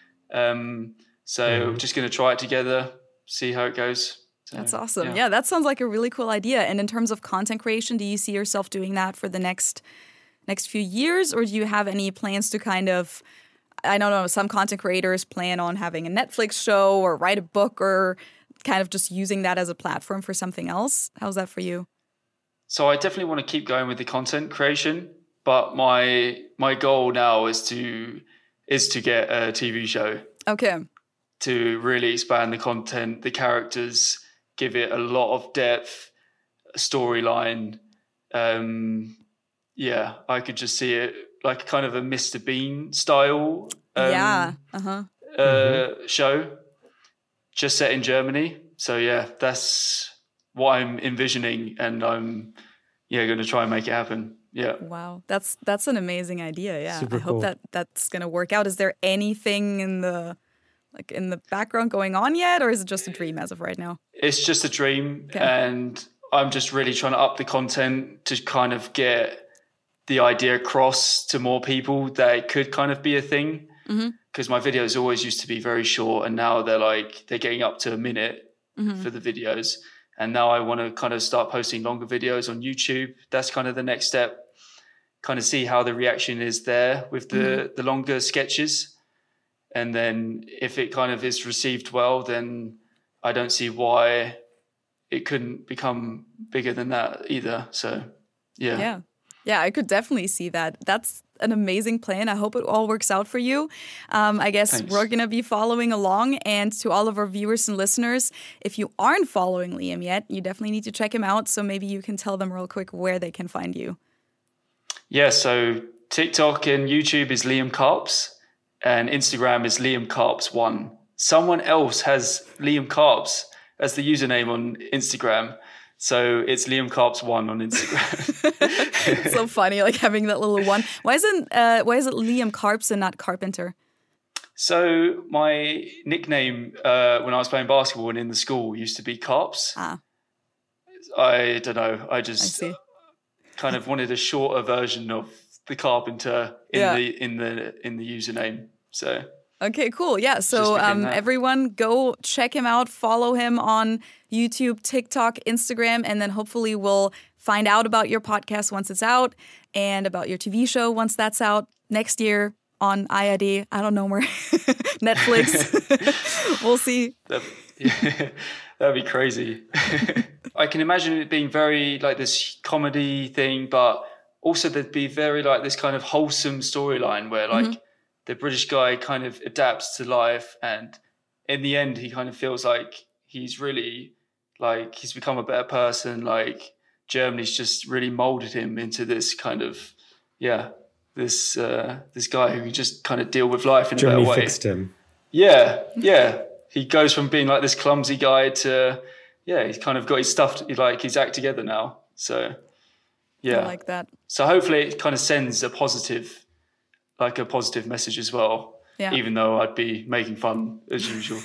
So we're just going to try it together, see how it goes. So, that's awesome. Yeah, that sounds like a really cool idea. And in terms of content creation, do you see yourself doing that for the next few years, or do you have any plans to kind of? I don't know, some content creators plan on having a Netflix show or write a book or kind of just using that as a platform for something else. How's that for you? So I definitely want to keep going with the content creation, but my goal now is to get a TV show. Okay. To really expand the content, the characters, give it a lot of depth, a storyline. I could just see it like kind of a Mr. Bean style show, just set in Germany. So yeah, that's what I'm envisioning, and I'm going to try and make it happen. Yeah. Wow, that's an amazing idea. Yeah, Super I hope cool. that's going to work out. Is there anything in the like in the background going on yet, or is it just a dream as of right now? It's just a dream, and I'm just really trying to up the content to kind of get the idea across to more people that it could kind of be a thing. Because my videos always used to be very short, and now they're getting up to a minute for the videos. And now I want to kind of start posting longer videos on YouTube. That's kind of the next step. Kind of see how the reaction is there with the longer sketches. And then if it kind of is received well, then I don't see why it couldn't become bigger than that either. So, yeah. Yeah, I could definitely see that. That's an amazing plan. I hope it all works out for you. I guess Thanks. We're going to be following along. And to all of our viewers and listeners, if you aren't following Liam yet, you definitely need to check him out. So maybe you can tell them real quick where they can find you. Yeah, so TikTok and YouTube is Liam Karps, and Instagram is Liam Karps1. Someone else has Liam Karps as the username on Instagram. So it's Liam Karps1 on Instagram. It's so funny, like having that little one. Why is it Liam Karps and not Carpenter? So my nickname when I was playing basketball and in the school used to be Karps. I don't know. I see. Kind of wanted a shorter version of the Carpenter in the username. So okay, cool. Yeah. So everyone go check him out, follow him on YouTube, TikTok, Instagram, and then hopefully we'll find out about your podcast once it's out and about your TV show once that's out next year on IID. I don't know where. Netflix. We'll see. That'd be crazy. I can imagine it being very like this comedy thing, but also there'd be very like this kind of wholesome storyline where like the British guy kind of adapts to life, and in the end he kind of feels like he's really like he's become a better person. Like Germany's just really molded him into this kind of this guy who can just kind of deal with life in a better way. Germany fixed him. Yeah. He goes from being like this clumsy guy to, he's kind of got his stuff, like his act together now. So, I like that. So hopefully it kind of sends a positive message as well, even though I'd be making fun as usual.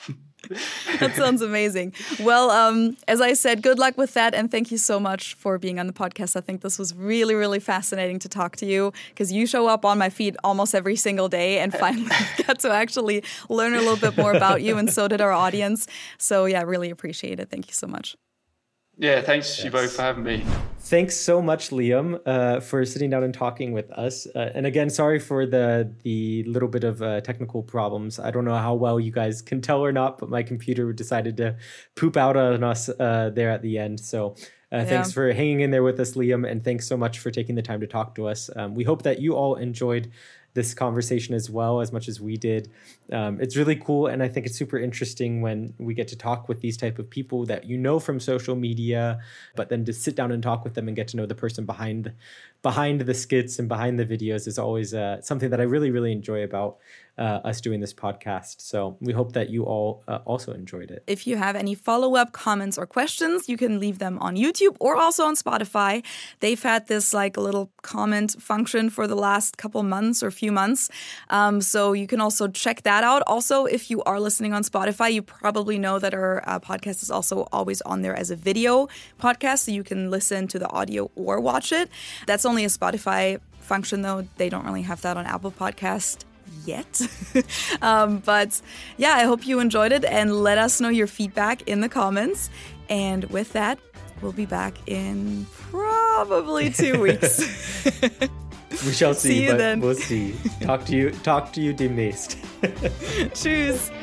That sounds amazing. Well, as I said, good luck with that. And thank you so much for being on the podcast. I think this was really, really fascinating to talk to you because you show up on my feed almost every single day and finally got to actually learn a little bit more about you. And so did our audience. So yeah, really appreciate it. Thank you so much. Yeah, thanks you both for having me. Thanks so much, Liam, for sitting down and talking with us. And again, sorry for the little bit of technical problems. I don't know how well you guys can tell or not, but my computer decided to poop out on us there at the end. So thanks for hanging in there with us, Liam. And thanks so much for taking the time to talk to us. We hope that you all enjoyed this conversation as well, as much as we did. It's really cool. And I think it's super interesting when we get to talk with these type of people that you know from social media, but then to sit down and talk with them and get to know the person behind the skits and behind the videos is always something that I really, really enjoy about us doing this podcast. So we hope that you all also enjoyed it. If you have any follow-up comments or questions, you can leave them on YouTube or also on Spotify. They've had this like a little comment function for the last couple months or few months. So you can also check that out. Also, if you are listening on Spotify, you probably know that our podcast is also always on there as a video podcast. So you can listen to the audio or watch it. That's only a Spotify function though. They don't really have that on Apple Podcast yet. But yeah, I hope you enjoyed it and let us know your feedback in the comments. And with that, we'll be back in probably 2 weeks. We shall see, but then. We'll see. Talk to you demnächst. Tschüss.